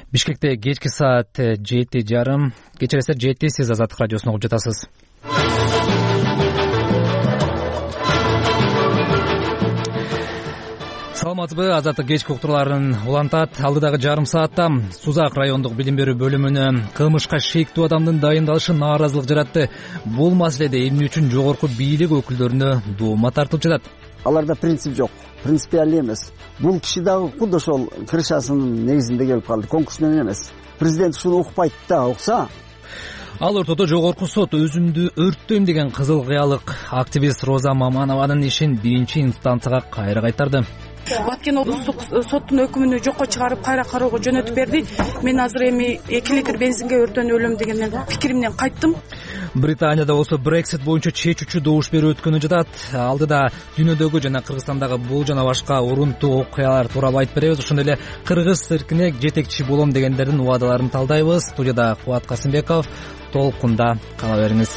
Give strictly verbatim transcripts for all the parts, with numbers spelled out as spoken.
Бишкекте кечки саат жети жарым, кечиресиз жети, сиз Азаттык радиосун угуп жатасыз. Саламатсызбы, Азаттык кечки уктурларын улантат. Алдыдагы жарым саатта Сузак райондук билим берүү бөлүмүнө кылмышка шектүү адамдын дайындалышы нааразылык жаратты. Бул маселеде эмне үчүн жогорку бийлик өкүлдөрүнө дуума тартылып жатат. Аларда принцип жок, принципиалдуу эмес. Бул киши дагы куд ошол крышасынын негизинде келип калды, конкурс менен эмес. Президент ушуну укпайт да, укса. Ал ортодо жогорку сот өзүмдү өрттөйм деген кызыл кыялык активист Роза Маманованын ишин биринчи инстанцияга кайра кайтарды. Баткен облустук соттун өкүмүнү жокко чыгарып кайра кароого жөнөтүп берди. Мен азыр эми эки литр бензинге өртөнүп өлөм деген пикиримден кайттым. Британияда болсо Brexit боюнча чечүүчү добуш берүү өткөнү жатат. Алдыда дүйнөдөгү жана Кыргызстандагы бул жана башка урунтуу окуялар тууралуу айтып беребиз. Ошондой эле кыргыз циркине жетекчи болом дегендердин убадаларын талдайбыз. Студияда Кубат Касымбеков, толкунда кала бериңиз.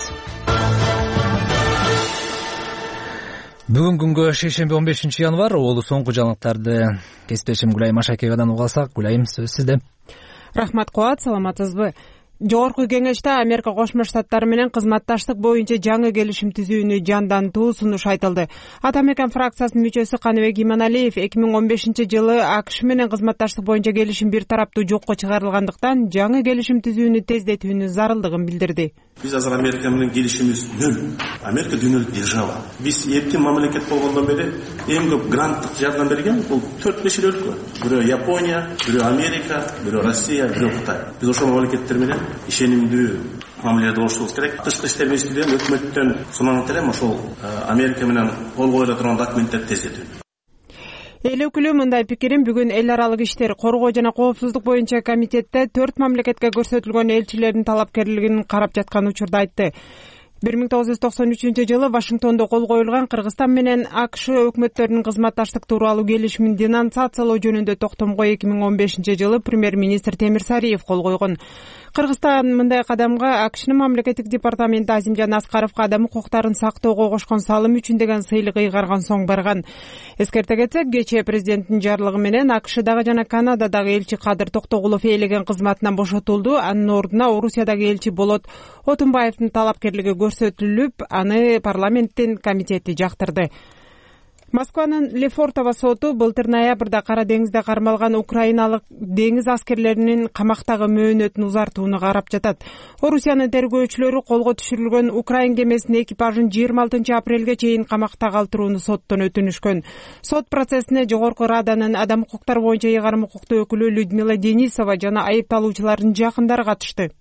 Бүгүн күнгө шейшемби он бешинчи январь, олу соңку жаңылыктарды кесиптешим Гүлайым Ашакеевадан уга алсак. Гүлайым, сөз сизде. Рахмат Кубат, саламатсызбы? Жогорку кеңеште Америка Кошмо Штаттары менен кызматташтык боюнча жаңы келишим түзүүнү жандантуу сунуш айтылды. Атамекен фракциясынын мүчөсү Каныбек Иманалиев эки миң он бешинчи жылы АКШ менен кызматташтык боюнча келишим бир тараптуу жокко чыгарылгандыктан жаңы келишим түзүүнү тездетүүнүн зарылдыгын билдирди. Биз азыр Америка менен келишимибиз нөл. Америка дүйнөлүк держава. Биз эркин мамлекет болгондон бери эң көп гранттык жардам берген бул төрт беш эл өлкө. Бирөө Япония, бирөө Америка, бирөө Россия, бирөө Кытай. Биз ошол мамлекеттер менен ишенимдүү мамиледе болушубуз керек. Тышкы иштер министрлигинен өкмөттөн сунанат элем ошол Америка менен кол коюла турган документтерди тездетүү. Эл өкүлү мындай пикирин бүгүн эл аралык иштер, коргоо жана коопсуздук боюнча комитетте төрт мамлекетке көрсөтүлгөн элчилердин талапкерлигин карап жаткан учурда айтты. бир миң тогуз жүз токсон үчүнчү жылы Вашингтондо кол коюлган Кыргызстан менен АКШ өкмөттөрүнүн кызматташтык тууралуу келишимин денонсациялоо жөнүндө токтомго эки миң он бешинчи жылы премьер-министр Темир Сариев кол койгон. Кыргызстан мындай кадамга АКШнын мамлекеттик департаменти Азимжан Аскаровго адам укуктарын сактоого кошкон салым үчүн деген сыйлык ыйгарган соң барган. Эскерте кетсек, кечээ президенттин жарлыгы менен АКШдагы жана Канададагы элчи Кадыр Токтогулов ээлеген кызматынан бошотулду. Анын ордуна Орусиядагы элчи Болот Отунбаевдин талапкерлиги көрсөтүлүп, аны парламенттин комитети жактырды. Москванын Лефортово соту былтыр ноябрда Кара деңизде кармалган украиналык деңиз аскерлеринин камактагы мөөнөтүн узартууну карап жатат. Орусиянын тергөөчүлөрү колго түшүрүлгөн украин кемесинин экипажын жыйырма алтынчы апрелге чейин камакта калтырууну соттон өтүнүшкөн. Сот процессине Жогорку Раданын адам укуктары боюнча ыйгарым укуктуу өкүлү Людмила Денисова жана айыпталуучулардын жакындары катышты.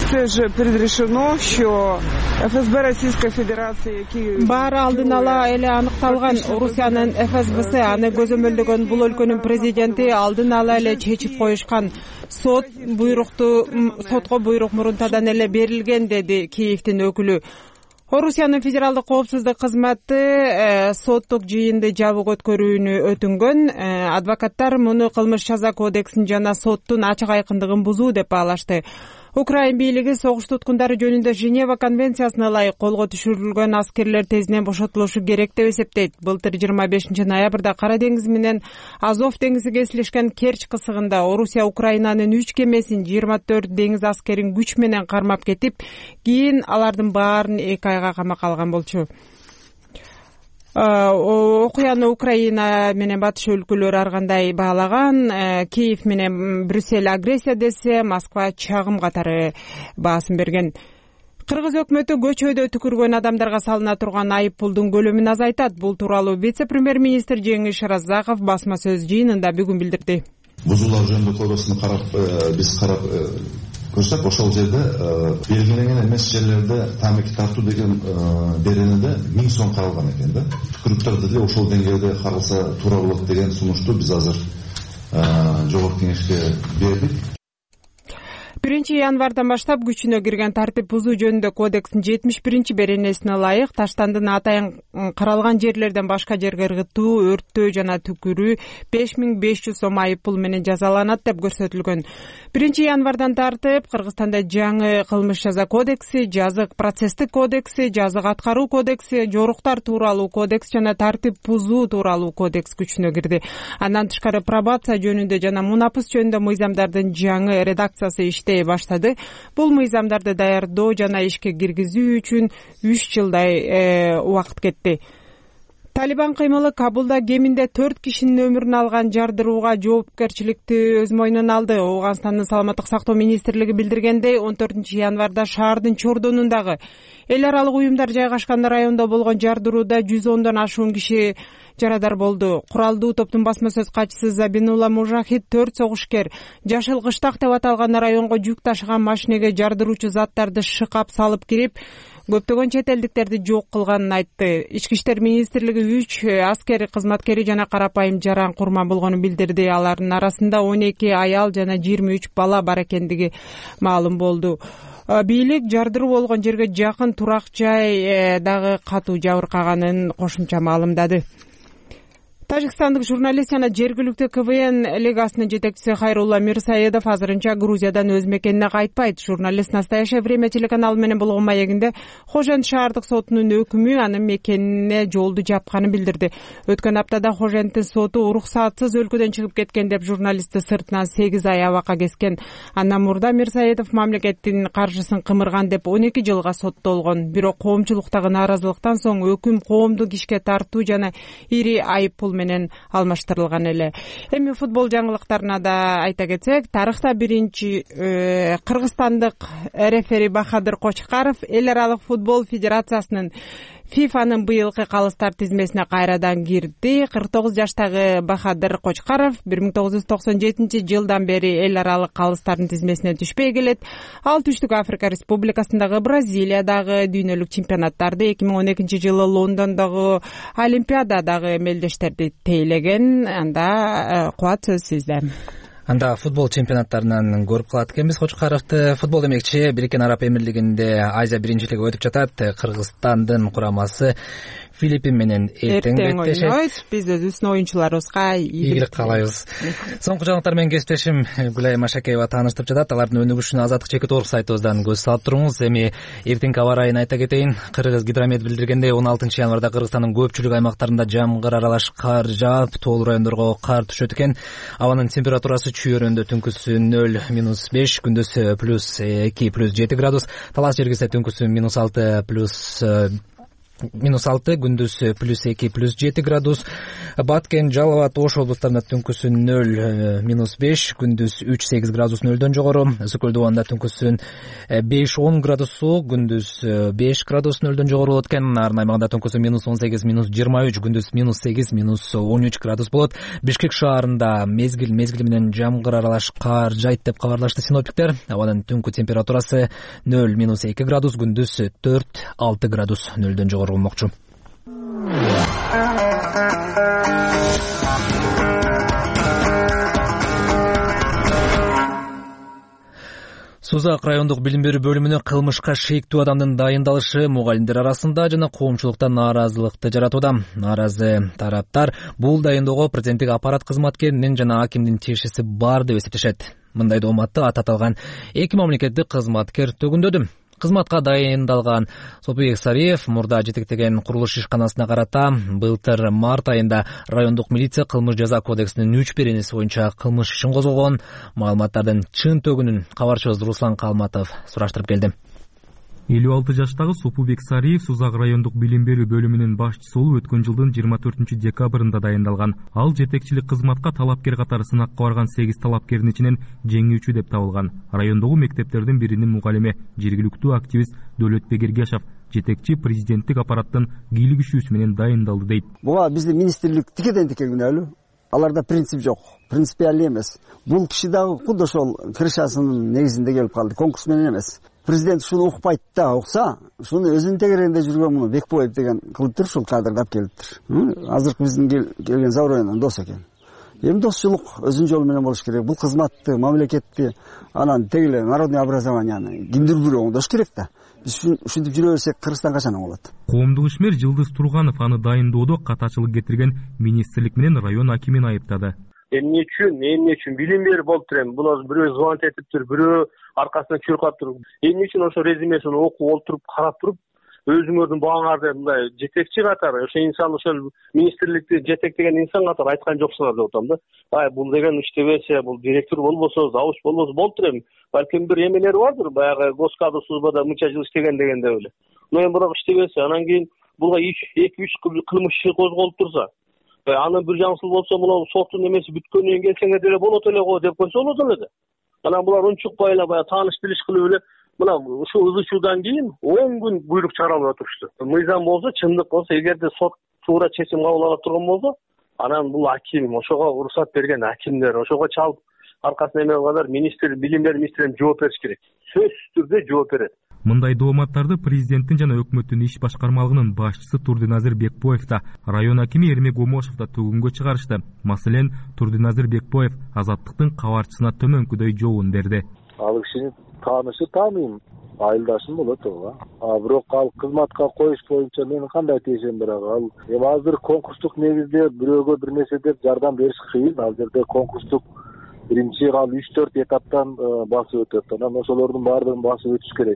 Баары алдын ала эле аныкталган. Орусиянын эф эс бэ си аны көзөмөлдөгөн бул өлкөнүн президенти алдын ала эле чечип коюшкан. Сот буйрукту сотко буйрук мурунтадан эле берилген, деди Киевдин өкүлү. Орусиянын федералдык коопсуздук кызматы э, соттук жыйынды жабык өткөрүүнү өтүнгөн. Э, адвокаттар муну кылмыш жаза кодексин жана соттун ачык айкындыгын бузуу деп баалашты. Украин бийлиги согуш туткундары жөнүндө Женева конвенциясына ылайык колго түшүрүлгөн аскерлер тезинен бошотулушу керек деп эсептейт. Былтыр жыйырма бешинчи ноябрда Кара деңиз менен Азов деңизи кесилишкен Керчь кысыгында Орусия Украинанын үч кемесин жыйырма төрт деңиз аскерин күч менен кармап кетип, кийин алардын баарын эки айга камакка алган болчу. Окуяны Украина менен батыш өлкөлөрү ар кандай баалаган. Киев менен Брюссель агрессия десе, Москва чагым катары баасын берген. Кыргыз өкмөтү көчөдө түкүргөн адамдарга салына турган айып пулдун көлөмүн азайтат. Бул тууралуу вице-премьер-министр Жеңиш Разаков басма сөз жыйынында бүгүн билдирди. Бузуулар жөнүндө кодексин карап, биз карап көрсөк, ошол жерде белгиленген эмес жерлерде тамеки тартуу деген беренеде миң сом каралган экен да. Түкүрүктөрдү деле ошол деңгээлде каралса туура болот деген сунушту биз азыр жогорку кеңешке бердик. биринчи январдан баштап күчүнө кирген тартип бузуу жөнүндө кодекстин жетимиш биринчи беренесине ылайык таштандын атайын каралган жерлерден башка жерге ыргытуу, өрттөө жана түкүрүү беш миң беш жүз сом айып пул менен жазаланат деп көрсөтүлгөн. биринчи январдан тартып Кыргызстанда жаңы кылмыш жаза кодекси, жазык процесстик кодекси, жазык аткаруу кодекси, жоруктар тууралуу кодекс жана тартип бузуу тууралуу кодекс күчүнө кирди. Андан тышкары пробация жөнүндө жана мунапыс жөнүндө мыйзамдардын жаңы редакциясы иштей баштады. Бул мыйзамдарды даярдоо жана ишке киргизүү үчүн үч жылдай убакыт кетти. Талибан кыймылы Кабулда кеминде төрт кишинин өмүрүн алган жардырууга жоопкерчиликти өз мойнуна алды. Ооганстандын саламаттык сактоо министрлиги билдиргендей, он төртүнчү январда шаардын чордонундагы эл аралык уюмдар жайгашкан райондо болгон жардырууда жүз ондон ашуун киши жарадар болду. Куралдуу топтун басма сөз катчысы Забинулла Мужахид төрт согушкер Жашыл кыштак деп аталган районго жүк ташыган машинеге жардыруучу заттарды шыкап салып кирип, көптөгөн чет элдиктерди жок кылганын айтты. Ички иштер министрлиги үч аскер кызматкери жана карапайым жаран курман болгонун билдирди. Алардын арасында он эки аял жана жыйырма үч бала бар экендиги маалым болду. Бийлик жардыруу болгон жерге жакын турак жай дагы катуу жабыркаганын кошумча маалымдады. Тажикстандык журналист жана жергиликтүү КВН лигасынын жетекчиси Хайрулла Мирсаедов азырынча Грузиядан өз мекенине кайтпайт. Журналист «Настоящее время» телеканалы менен болгон маегинде Хожент шаардык сотунун өкүмү анын мекенине жолду жапканын билдирди. Өткөн аптада Хоженттин соту уруксатсыз өлкөдөн чыгып кеткен деп журналистти сыртынан сегиз ай абакка кескен. Андан мурда Мирсаедов мамлекеттин каржысын кымырган деп он эки жылга соттолгон. Бирок коомчулуктагы нааразылыктан соң өкүм коомдук ишке тартуу жана ири айып пул менен алмаштырылган эле. Эми футбол жаңылыктарына да айта кетсек, тарыхта биринчи кыргызстандык рефери Бахадыр Кочкаров эл аралык футбол федерациясынын фифанын быйылкы калыстар тизмесине кайрадан кирди. кырк тогуз жаштагы Бахадыр Кочкаров бир миң тогуз жүз токсон жетинчи жылдан бери эл аралык калыстардын тизмесине түшпөй келет. Ал Түштүк Африка Республикасындагы, Бразилиядагы дүйнөлүк чемпионаттарды, эки миң он экинчи жылы Лондондогу Олимпиададагы мелдештерди тейлеген. Анда кубат сөз сизде. Анда футбол чемпионаттарынан көрүп калат экенбиз Кочкаровду. Футбол демекчи, Бириккен Араб Эмирлигинде Азия биринчилиги өтүп жатат. Кыргызстандын курамасы Филиппин менен эртең беттешет. Биз өзүбүздүн оюнчуларыбызга ийгилик каалайбыз. Соңку жаңылыктар менен кесиптешим Гүлай Машакеева тааныштырып жатат. Алардын өнүгүшүнө Азаттык чекит орг сайтыбыздан көз салып туруңуз. Эми эртеңки аба ырайын айта кетейин. Кыргыз гидромет билдиргендей, он алтынчы январда Кыргызстандын көпчүлүк аймактарында жамгыр аралаш кар жаап, тоолуу райондорго кар түшөт экен. Абанын температурасы чүйөрөндө түнкүсү нөл минус беш, күндүз плюс эки плюс жети градус, талас жергисе түнкүсү минус алты плюс минус алты, күндүз плюс эки плюс жети градус. Баткен, Жалал абад, Ош облустарында түнкүсү нөл минус беш, күндүз үч сегиз градус нөлдөн жогору. Өсөкөл Дубанда түнкүсү беш он градус суук, күндүз беш градус нөлдөн жогору болот экен. Нарын аймагында түнкүсү минус он сегиз минус жыйырма үч, күндүз минус сегиз минус он үч градус болот. Бишкек шаарында мезгил мезгил менен жамгыр аралаш кар жайт деп кабарлашты синоптиктер. Абанын түнкү температурасы нөл минус эки градус, күндүз төрт алты градус нөлдөн жогору болмокчу. Сузак райондук билим берүү бөлүмүнө кылмышка шейиктүү адамдын дайындалышы мугалимдер арасында жана коомчулукта нааразылыкты жаратууда. Нааразы тараптар бул дайындоого президенттик аппарат кызматкеринин жана акимдин тиешеси бар деп эсептешет. Мындай дооматты ат аталган эки мамлекеттик кызматкер төгүндөдү. Кызматка дайындалган Сопуек Сариев мурда жетектеген курулуш ишканасына карата былтыр март айында райондук милиция кылмыш жаза кодексинин үч беренеси боюнча кылмыш ишин козгогон. Маалыматтардын чын төгүнүн кабарчыбыз Руслан Калматов сураштырып келди. элүү алты жаштагы Сопубек Сариев Сузак райондук билим берүү бөлүмүнүн башчысы болуп өткөн жылдын жыйырма төртүнчү декабрында дайындалган. Ал жетекчилик кызматка талапкер катары сынакка барган сегиз талапкердин ичинен жеңүүчү деп табылган. Райондогу мектептердин биринин мугалими, жергиликтүү активист Дөлөтбек Эргешов жетекчи президенттик аппараттын кийлигишүүсү менен дайындалды дейт. Буга биздин министрлик тикеден тике күнөөлүү. Аларда принцип жок, принципиалдуу эмес. Бул киши дагы куд ошол крышасынын негизинде келип калды, конкурс менен эмес. Президент шуну укпайт да, укса, шуну өзүнүн тегерегинде жүргөн муну Бекбоев деген кылыптыр, ушул кадрды алып келиптир. Азыркы биздин келген Завроянын досу экен. эми досчулук өзүнүн жолу менен болуш керек. Бул кызматты, мамлекетти, анан тегиле народный образованияны кимдир бирөө оңдош керек да. Биз ушинтип жүрө берсек Кыргызстан качан оңолот? Коомдук ишмер Жылдыз Турганов аны дайындоодо катачылык кетирген министрлик менен район акимин айыптады. Эмне үчүн, эмне үчүн билим берип болуптур эми. Булар бирөө звонок этиптир, бирөө аркасынан чуркап туруп, эмне үчүн ошо резюмесин окуп олтуруп, карап туруп, өзүңөрдүн бааңарды мындай жетекчи катары, ошо инсан ошол министрликти жетектеген инсан катары айткан жоксуңар деп атам да. Ай, бул деген иштебесе, бул директор болбосо, завуч болбосо болуптур эми. Балким бир эмелери бардыр, баягы госкадры службада мынча жыл иштеген дегенде эле. Но эми бирок иштебесе, анан кийин булга эки үч кылмыш иши козголуп турса, анын бир жаңсыл болсо, мына соттун эмеси бүткөндөн кийин келсеңер деле болот эле го деп койсо болот эле да. Анан булар унчукпай эле баягы тааныш билиш кылып эле мына ушул ызычуудан кийин он күн буйрук чыгаралып отурушту. Мыйзам болсо, чындык болсо, эгерде сот туура чечим кабыл ала турган болсо, анан бул аким, ошого уруксат берген акимдер, ошого чалып аркасына эме кылгандар министр, билим берүү министринен жооп бериш керек. Сөзсүз түрдө жооп берет. Мындай дооматтарды президенттин жана өкмөттүн иш башкармалыгынын башчысы Турдиназир Бекбоев да, район акими Эрмек Омошев да төгүнгө чыгарышты. Маселен, Турдиназир Бекбоев Азаттыктын кабарчысына төмөнкүдөй жообун берди. Ал кишини таанышы таанıyım, айылдашым болот ооба. А бирок ал кызматка коюш боюнча менин кандай тиешем бар ал. Эми азыр конкурстук негизде бирөөгө бир нерсе деп жардам бериш кыйын. Ал жерде конкурстук биринчи ал үч төрт этаптан басып өтөт. Анан ошолордун баардыгын басып өтүш керек.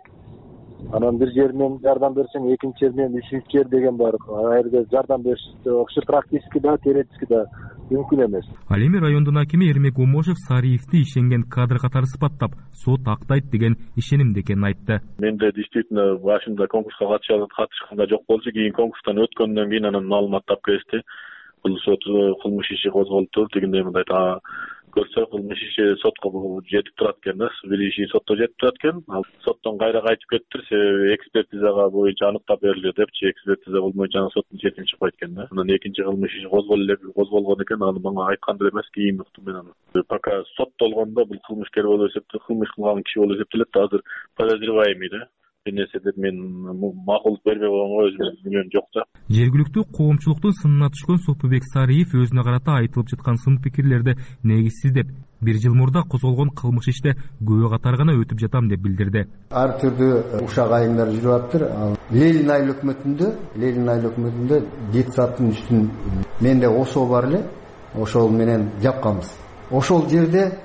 Анан бир жеринен жардам берсең, экинчи жеринен үчүнчү жер деген бар. А жерде жардам бериш окшо практически да, теоретически да мүмкүн эмес. Ал эми райондун акими Эрмек Омошев Сариевди ишенген кадр катары сыпаттап, сот актайт деген ишенимде экенин айтты. Менде действительно башында конкурска катышканда жок болчу, кийин конкурстан өткөндөн кийин анан маалымат тап келишти. Бул сот кылмыш иши козголуптур дегендей мындай та көрсө кылмыш иши сотко жетип турат экен да, бир иши сотто жетип турат экен. Ал соттон кайра кайтып кетиптир, себеби экспертизага боюнча аныктап берилди депчи, экспертиза болмойчу анан соттун чечими чыкпайт экен да. Анан экинчи кылмыш иши козголду козголгон экен, аны мага айткан деле эмес, кийин уктум мен аны. Пока соттолгондо бул кылмышкер болуп эсептелет, кылмыш кылган киши болуп эсептелет да, азыр подозреваемый да. Нерсе деп мен макулдук бербей койгонго өзүм билем жок да. Жергиликтүү коомчулуктун сынына түшкөн Сопубек Сариев өзүнө карата айтылып жаткан сын пикирлерди негизсиз деп, бир жыл мурда козголгон кылмыш иште күбө катары гана өтүп жатам деп билдирди. Ар түрдүү ушак айымдар жүрүп аптыр. Ленин айыл өкмөтүндө, Ленин айыл өкмөтүндө депутаттын үстүн менде ошол бар эле, ошол менен жапканбыз. Ошол жерде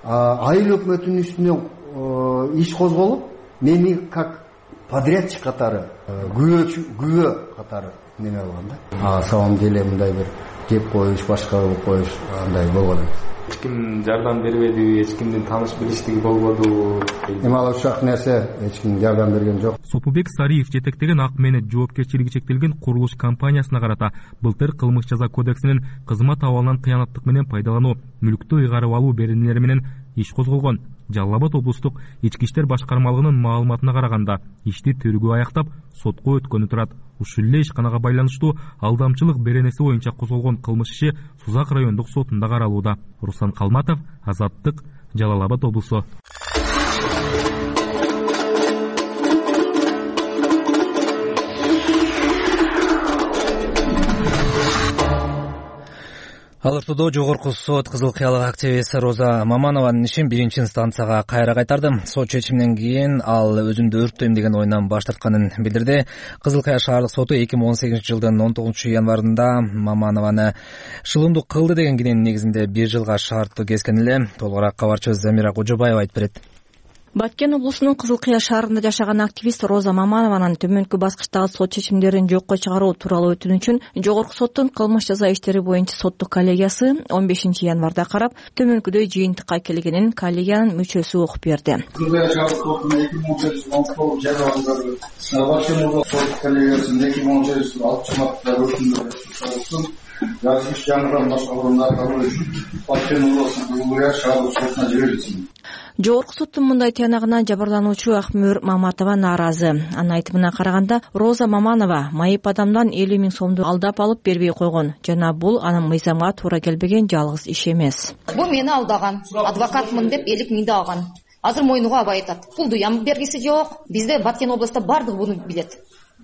айыл өкмөтүнүн үстүнө иш козголуп, мени как подрядчик катары, күбө күбө катары неме болгон да. А самом деле мындай бир кеп коюш, башка кылып коюш андай болгон. Эч ким жардам бербеди, эч кимдин тааныш билиштиги болбоду. Эми ал ушак нерсе эч ким жардам берген жок. Сопубек Сариев жетектеген ак менет жоопкерчилиги чектелген курулуш компаниясына карата былтыр кылмыш жаза кодексинин кызмат абалынан кыянаттык менен пайдалануу, мүлктү ыйгарып алуу беренелери менен иш козголгон. Жалал Абад облустук ички иштер башкармалыгынын маалыматына караганда, ишти тергөө аяктап, сотко өткөнү турат. Ушул эле ишканага байланыштуу алдамчылык беренеси боюнча козголгон кылмыш иши Сузак райондук сотунда каралууда. Руслан Калматов, Азаттык, Жалал Абад облусу. Ал ортодо жогорку сот Кызыл Кыялык активисти Роза Маманованын ишин биринчи инстанцияга кайра кайтарды. Сот чечиминен кийин ал өзүмдү өрттөйм деген оюнан баш тартканын билдирди. Кызыл Кыя шаардык соту эки миң он сегизинчи жылдын он тогузунчу январында Маманованы шылымдуу кылды деген киненин негизинде бир жылга шарттуу kesкен эле. Толугураак кабарчыбыз Замира Кожобаева айтып берет. Баткен облусунун Кызыл Кыя шаарында жашаган активист Роза Маманованын төмөнкү баскычтагы сот чечимдерин жокко чыгаруу тууралуу өтүнүчүн жогорку соттун кылмыш жаза иштери боюнча соттук коллегиясы он бешинчи январда карап, төмөнкүдөй жыйынтыкка келгенин коллегиянын мүчөсү окуп берди. Yazmış yanıdan başka orunlar kabul etsin. Баткен облусунун Кызыл Кыя шаардык сотуна жиберилсин. Жогорку соттун мындай тыянагына жабырлануучу Акмөр Маматова нааразы. Анын айтымына караганда, Роза Маманова майып адамдан элүү миң сомду алдап алып бербей койгон жана бул анын мыйзамга туура келбеген жалгыз иш эмес. Бул мени алдаган, адвокатмын деп элүү миңди алган. Азыр мойнуга албай атат. Пулду ям бергиси жок. Бизде Баткен областта бардыгы буну билет.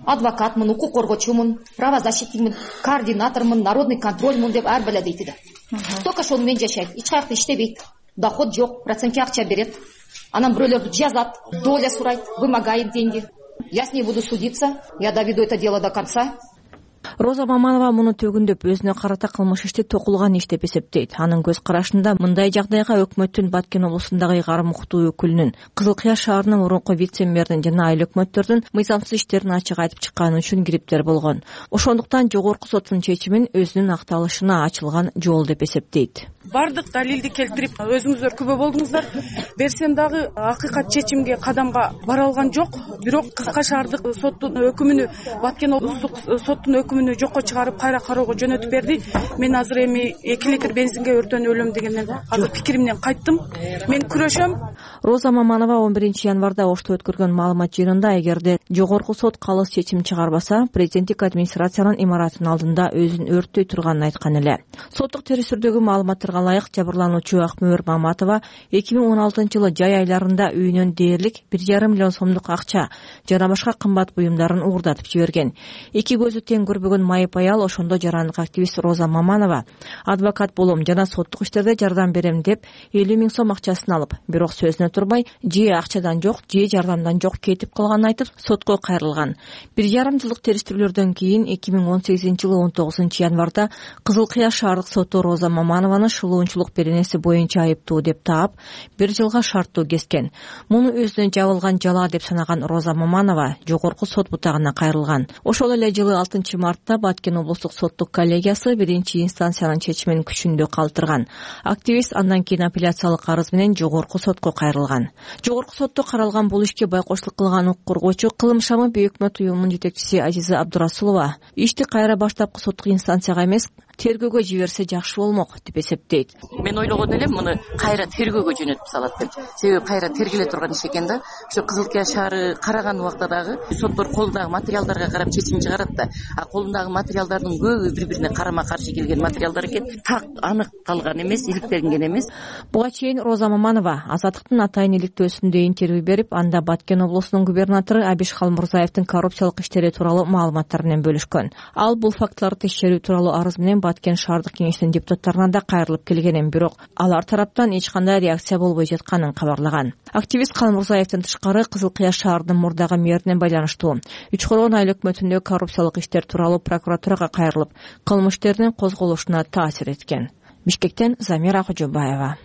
адвокатмын, укук коргоочумун, правозащитникмин, координатормун, народный контрольмун деп ар бала дейт. Только ошол менен жашайт, эч каякта иштебейт, доход жок, процентке акча берет. Анан бирөөлөрдү жазат, доля сурайт, вымогает деньги. Я с ней буду судиться, я доведу это дело до конца. Роза Маманова муну төгүндөп өзүнө карата кылмыш ишти токулган иш деп эсептейт. Анын көз карашында мындай жагдайга өкмөттүн Баткен облусундагы ыйгарым укуктуу өкүлүнүн, Кызыл Кыя шаарынын мурунку вице-мэринин жана айыл өкмөттөрдүн мыйзамсыз иштерин ачык айтып чыкканы үчүн кириптер болгон. Ошондуктан жогорку соттун чечимин өзүнүн акталышына ачылган жол деп эсептейт. Бардык далилди келтирип, өзүңүздөр күбө болдуңуздар. Берсем дагы акыйкат чечимге кадамга бара алган жок. Бирок Кызыл Кыя шаардык соттун өкүмүнү, Баткен облустук соттун өкүмүнү жокко чыгарып кайра кароого жөнөтүп берди. Мен азыр эми эки литр бензинге өртөнүп өлөм дегенден азыр пикиримден кайттым. Мен күрөшөм. Роза Маманова он биринчи январда Ошто өткөргөн маалымат жыйынында эгерде жогорку сот калыс чечим чыгарбаса, президенттик администрациянын имаратынын алдында өзүн өрттөй турганын айткан эле. Соттук терестирдөгү маалыматтарга ылайык жабырлануучу Акмөөр Маматова эки миң он алтынчы жылы жай айларында үйүнөн дээрлик бир жарым миллион сомдук акча жана башка кымбат буюмдарын уурдатып жиберген. Эки көзү тең көрбөгөн майып аял ошондо жарандык активист Роза Маманова адвокат болом жана соттук иштерде жардам берем деп элүү миң сом акчасын алып, бирок сөзүнө турбай же акчадан жок, же жардамдан жок кетип калганын айтып сотко кайрылган. Бир жарым жылдык териштирүүлөрдөн кийин эки миң он сегизинчи жылы он тогузунчу январда Кызыл Кыя шаардык соту Роза Маманованы шылуунчулук беренеси боюнча айыптуу деп таап, бир жылга шарттуу кескен. Муну өзүнө жабылган жала деп санаган Роза Маманова жогорку сот бутагына кайрылган. Ошол эле жылы алтынчы мартта Баткен облустук соттук коллегиясы биринчи инстанциянын чечимин күчүндө калтырган. Активист андан кийин апелляциялык арыз менен жогорку сотко кайрылган. Жогорку сотто каралган бул ишке байкоштук кылган укук коргоочу Кылым шамы бейөкмөт уюмунун жетекчиси Азиза Абдурасулова ишти кайра баштапкы соттук инстанцияга эмес, тергөөгө жиберсе жакшы болмок деп эсептейт. Мен ойлогон элем муну кайра тергөөгө жөнөтүп салат деп. Себеби кайра тергеле турган иш экен да. Ошо Кызыл Кыя шаары караган убакта дагы соттор колундагы материалдарга карап чечим чыгарат да. А колундагы материалдардын көбү бири-бирине карама-каршы келген материалдар экен. Так аныкталган эмес, иликтелген эмес. Буга чейин Роза Маманова Азаттыктын атайын иликтөөсүндө интервью берип, анда Баткен облусунун губернатору Абиш Халмурзаевдин коррупциялык иштери тууралуу маалыматтар менен бөлүшкөн. Ал бул фактыларды текшерүү тууралуу арыз менен Баткен шаардык кеңештин депутаттарына да кайрылып келгенин, бирок алар тараптан эч кандай реакция болбой жатканын кабарлаган. Активист Халмурзаевдин тышкары Кызыл Кыя шаарынын мурдагы мэрине байланыштуу үч коргон айыл өкмөтүндө коррупциялык иштер тууралуу прокуратурага кайрылып, кылмыш иштеринин козголушуна таасир эткен. Бишкектен Замира Кожобаева.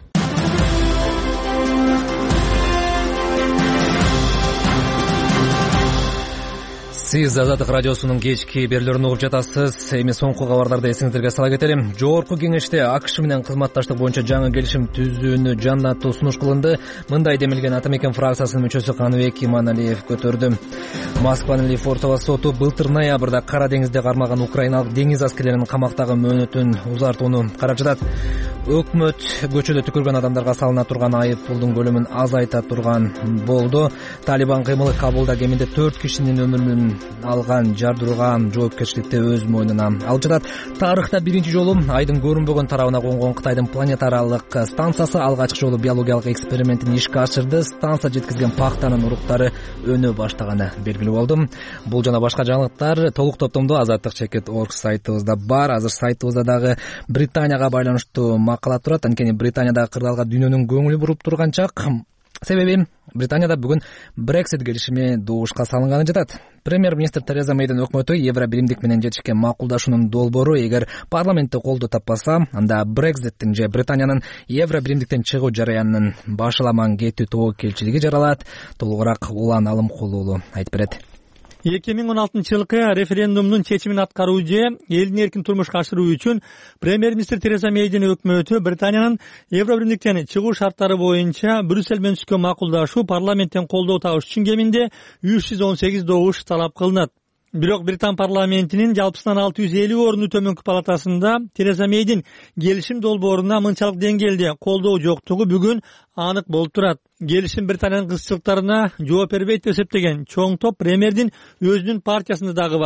Сиз Азаттык радиосунун кечки берүүлөрүн угуп жатасыз. Эми соңку кабарларды эсиңиздерге сала кетелим. Жогорку кеңеште АКШ менен кызматташтык боюнча жаңы келишим түзүүнү жандатуу сунуш кылынды. Мындай демилген Атамекен фракциясынын мүчөсү Каныбек Иманалиев көтөрдү. Москванын Лефортово соту былтыр ноябрда Кара деңизде кармаган украиналык деңиз аскерлеринин камактагы мөөнөтүн узартууну карап жатат. Өкмөт көчөдө түкүргөн адамдарга салына турган айып пулдун көлөмүн азайта турган болду. Талибан кыймылы Кабулда кеминде төрт кишинин өмүрүн алган жардырган жоопкерчиликти өз мойнуна алып жатат. Тарыхта биринчи жолу айдын көрүнбөгөн тарабына конгон Кытайдын планетаралык станциясы алгачкы жолу биологиялык экспериментин ишке ашырды. Станция жеткизген пахтанын уруктары өнө баштаганы белгилүү болду. Бул жана башка жаңылыктар толук топтомдо азаттык чекит точка орг сайтыбызда бар. Азыр сайтыбызда дагы Британияга байланыштуу макала турат. Анткени Британиядагы кырдаалга дүйнөнүн көңүлү буруп турган чак. Себеби Британияда бүгүн Brexit келишими добушка салынганы жатат. Премьер-министр Тереза Мейдин өкмөтү Евробиримдик менен жетишкен макулдашуунун долбоору эгер парламентте колдоо таппаса, анда Brexit'тин же Британиянын Евробиримдиктен чыгуу жараянынын башаламан кетүү тобокелчилиги жаралат. Толугураак Улан Алымкулуу айтып берет. эки миң он алтынчы жылкы референдумдун чечимин аткаруу же элдин эркин турмушка ашыруу үчүн премьер-министр Тереза Мейдин өкмөтү Британиянын Евробиримдиктен чыгуу шарттары боюнча Брюссель менен түзгөн макулдашуу парламенттен колдоо табыш үчүн кеминде үч жүз он сегиз добуш талап кылынат. Бирок Британ парламентинин жалпысынан алты жүз элүү орунду төмөнкү палатасында Тереза Мейдин келишим долбооруна мынчалык деңгээлде колдоо жоктугу бүгүн анык болуп турат. Келишим Британиянын кызчылыктарына жооп бербейт деп эсептеген чоң топ премьердин өзүнүн партиясында дагы бар.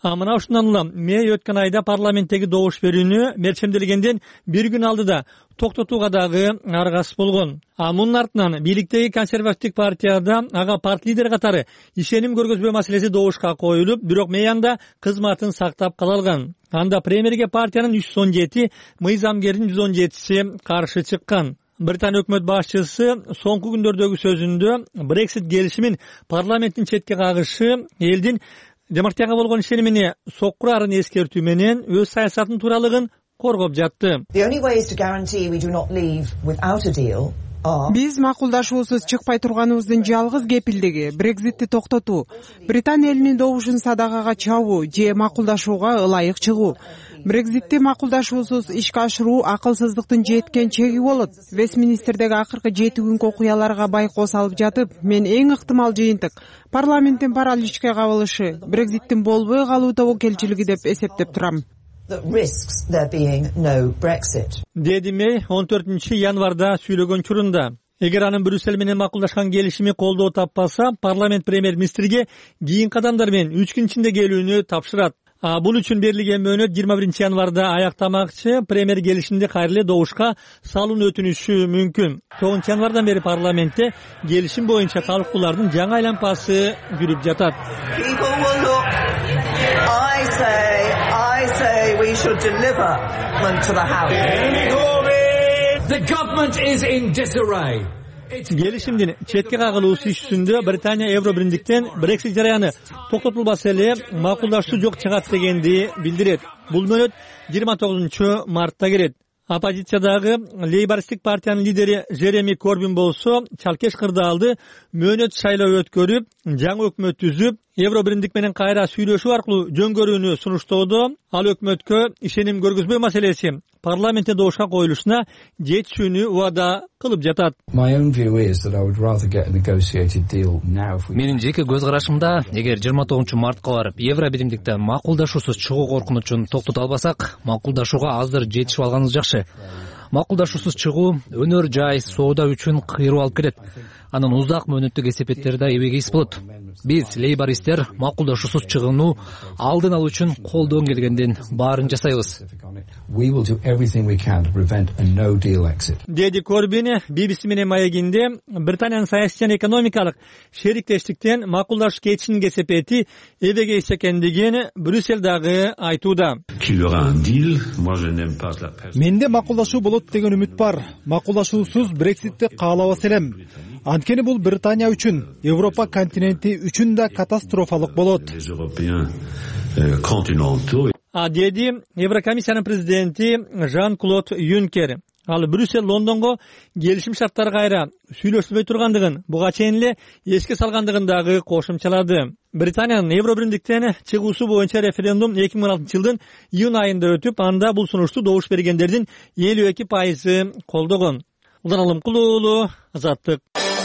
А мына ушундан улам Мэй өткөн айда парламенттеги добуш берүүнү мерчемделгенден бир күн алдыда токтотууга дагы аргасыз болгон. А мунун артынан бийликтеги консервативдик партияда ага парт лидери катары ишеним көргөзбөө маселеси добушка коюлуп, бирок Мэй анда кызматын сактап кала алган. Анда премьерге партиянын үч жүз он жети, мыйзамгердин жүз он жетиси каршы чыккан. Британия өкмөт башчысы соңку күндөрдөгү сөзүндө Brexit келишимин парламенттин четке кагышы элдин демократияга болгон ишенимине соккурарын эскертүү менен өз саясатынын тууралыгын коргоп жатты. Биз макулдашуусуз чыкпай турганыбыздын жалгыз кепилдиги Брекзитти токтотуу, Британия элинин добушун садагага чабуу же макулдашууга ылайык чыгуу. Брекзитти макулдашуусуз ишке ашыруу акылсыздыктын жеткен чеги болот. Вестминистердеги акыркы жети күнкү окуяларга байкоо салып жатып, мен эң ыктымал жыйынтык парламенттин параличке кабылышы, Брекзиттин болбой калуу тобокелчилиги деп эсептеп турам. Деди Мэй он төртүнчү январда сүйлөгөн учурунда. Эгер анын Брюссель менен макулдашкан келишими колдоо таппаса, парламент премьер-министрге кийин кадамдар менен үч күн ичинде келүүнү тапшырат. А бул үчүн берилген мөөнөт жыйырма биринчи январда аяктамакчы, премьер келишимди кайра эле добушка салууну өтүнүшү мүмкүн. тогузунчу январдан бери парламентте келишим боюнча талкуулардын жаңы айланпасы жүрүп жатат. We should deliver them to the House. The government is in disarray. Келишимдин четке кагылуусу ишүүсүндө Британия Евро биримдиктен Brexit жараяны токтотулбаса эле макулдашуу жок чыгат дегенди билдирет. Бул мөөнөт жыйырма тогузунчу мартта келет. Оппозициядагы лейбористтик партиянын лидери Жереми Корбин болсо чалкеш кырдаалды мөөнөт шайлоо өткөрүп, жаңы өкмөт түзүп, Евро биримдик менен кайра сүйлөшүү аркылуу жөнгөрүүнү сунуштоодо, ал өкмөткө ишеним көргөзбөө маселеси парламентте добушка коюлушуна жетишүүнү убада кылып жатат. Менин жеке көз карашымда, эгер жыйырма тогузунчу мартка барып Евро биримдикте макулдашуусуз чыгуу коркунучун токтото албасак, макулдашууга азыр жетишип алганыбыз жакшы. Макулдашуусуз чыгуу өнөр жай соода үчүн кыйроо алып келет. Анын узак мөөнөттүк эсепеттери да эбегейс болот. Биз лейбористтер макулдашуусуз чыгууну алдын алуу үчүн колдон келгенден баарын жасайбыз. Деди Корбин би би си менен маегинде Британиянын саясий жана экономикалык шериктештиктен макулдашуу кетишинин кесепети эбегейс экендигин Брюссель дагы айтууда. Менде макулдашуу болот деген үмүт бар. Макулдашуусуз Брекситти каалабас элем. Анткени бул Британия үчүн, Европа континенти үчүн да катастрофалык болот. А деди Еврокомиссиянын президенти Жан-Клод Юнкер. Ал Брюссель Лондонго келишим шарттары кайра сүйлөшүлбөй тургандыгын, буга чейин эле эске салгандыгын дагы кошумчалады. Британиянын Евро биримдиктен чыгуусу боюнча референдум эки миң он алтынчы жылдын июнь айында өтүп, анда бул сунушту добуш бергендердин элүү эки пайызы колдогон. Улан Алымкулуу уулу, Азаттык.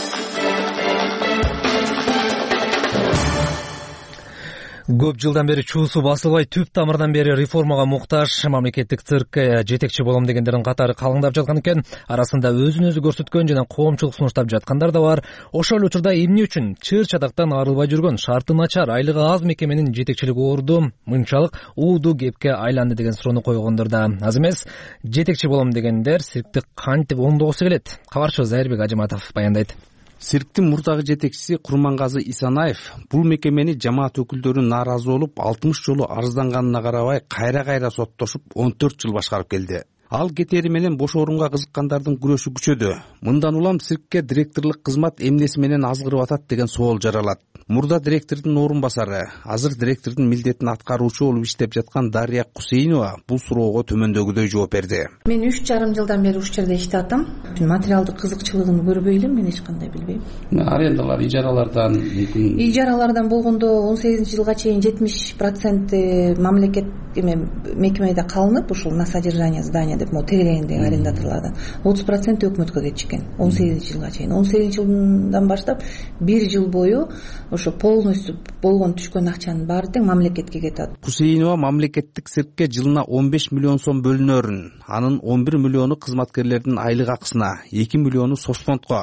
Көп жылдан бери чуусу басылбай, түп тамырдан бери реформага муктаж мамлекеттик циркке жетекчи болом дегендердин катары калыңдап жаткан экен. Арасында өзүн өзү көрсөткөн жана коомчулук сунуштап жаткандар да бар. Ошол учурда эмне үчүн чыр чатактан арылбай жүргөн, шарты начар, айлыгы аз мекеменин жетекчилиги орду мынчалык ууду кепке айланды деген суроону койгондор да аз эмес. Жетекчи болом дегендер циркти кантип оңдогусу келет? Кабарчы Зайырбек Ажыматов баяндайт. Цирктин мурдагы жетекчиси Курмангазы Исанаев бул мекемени жамаат өкүлдөрү нааразы болуп алтымыш жолу арызданганына карабай кайра-кайра соттошуп он төрт жыл башкарып келди. Ал кетери менен бош орунга кызыккандардын күрөшү күчөдү. Мындан улам циркке директорлук кызмат эмнеси менен азгырып атат деген суол жаралат. Мурда директордун орун басары, азыр директордун милдетин аткаруучу болуп иштеп жаткан Дарья Кусейнова бул суроого төмөндөгүдөй жооп берди. Мен үч жарым жылдан бери ушул жерде иштеп атам. Материалдык кызыкчылыгын көрбөй элем, мен эч кандай билбейм. Арендалар, ижаралардан мүмкүн. Ижаралардан болгондо он сегизинчи жылга чейин жетимиш процент мамлекет эме мекемеде калынып, ушул на содержание здания деп, мо тегерегиндеги арендаторлордон отуз процент өкмөткө кетишкен. он сегизинчи жылга чейин. он сегизинчи жылдан баштап бир жыл бою ошо полностью болгон түшкөн акчанын баары тең мамлекетке кетет. Кусейнова мамлекеттик циркке жылына он беш миллион сом бөлүнөрүн, анын он бир миллиону кызматкерлердин айлык акысына, эки миллиону соцфондко,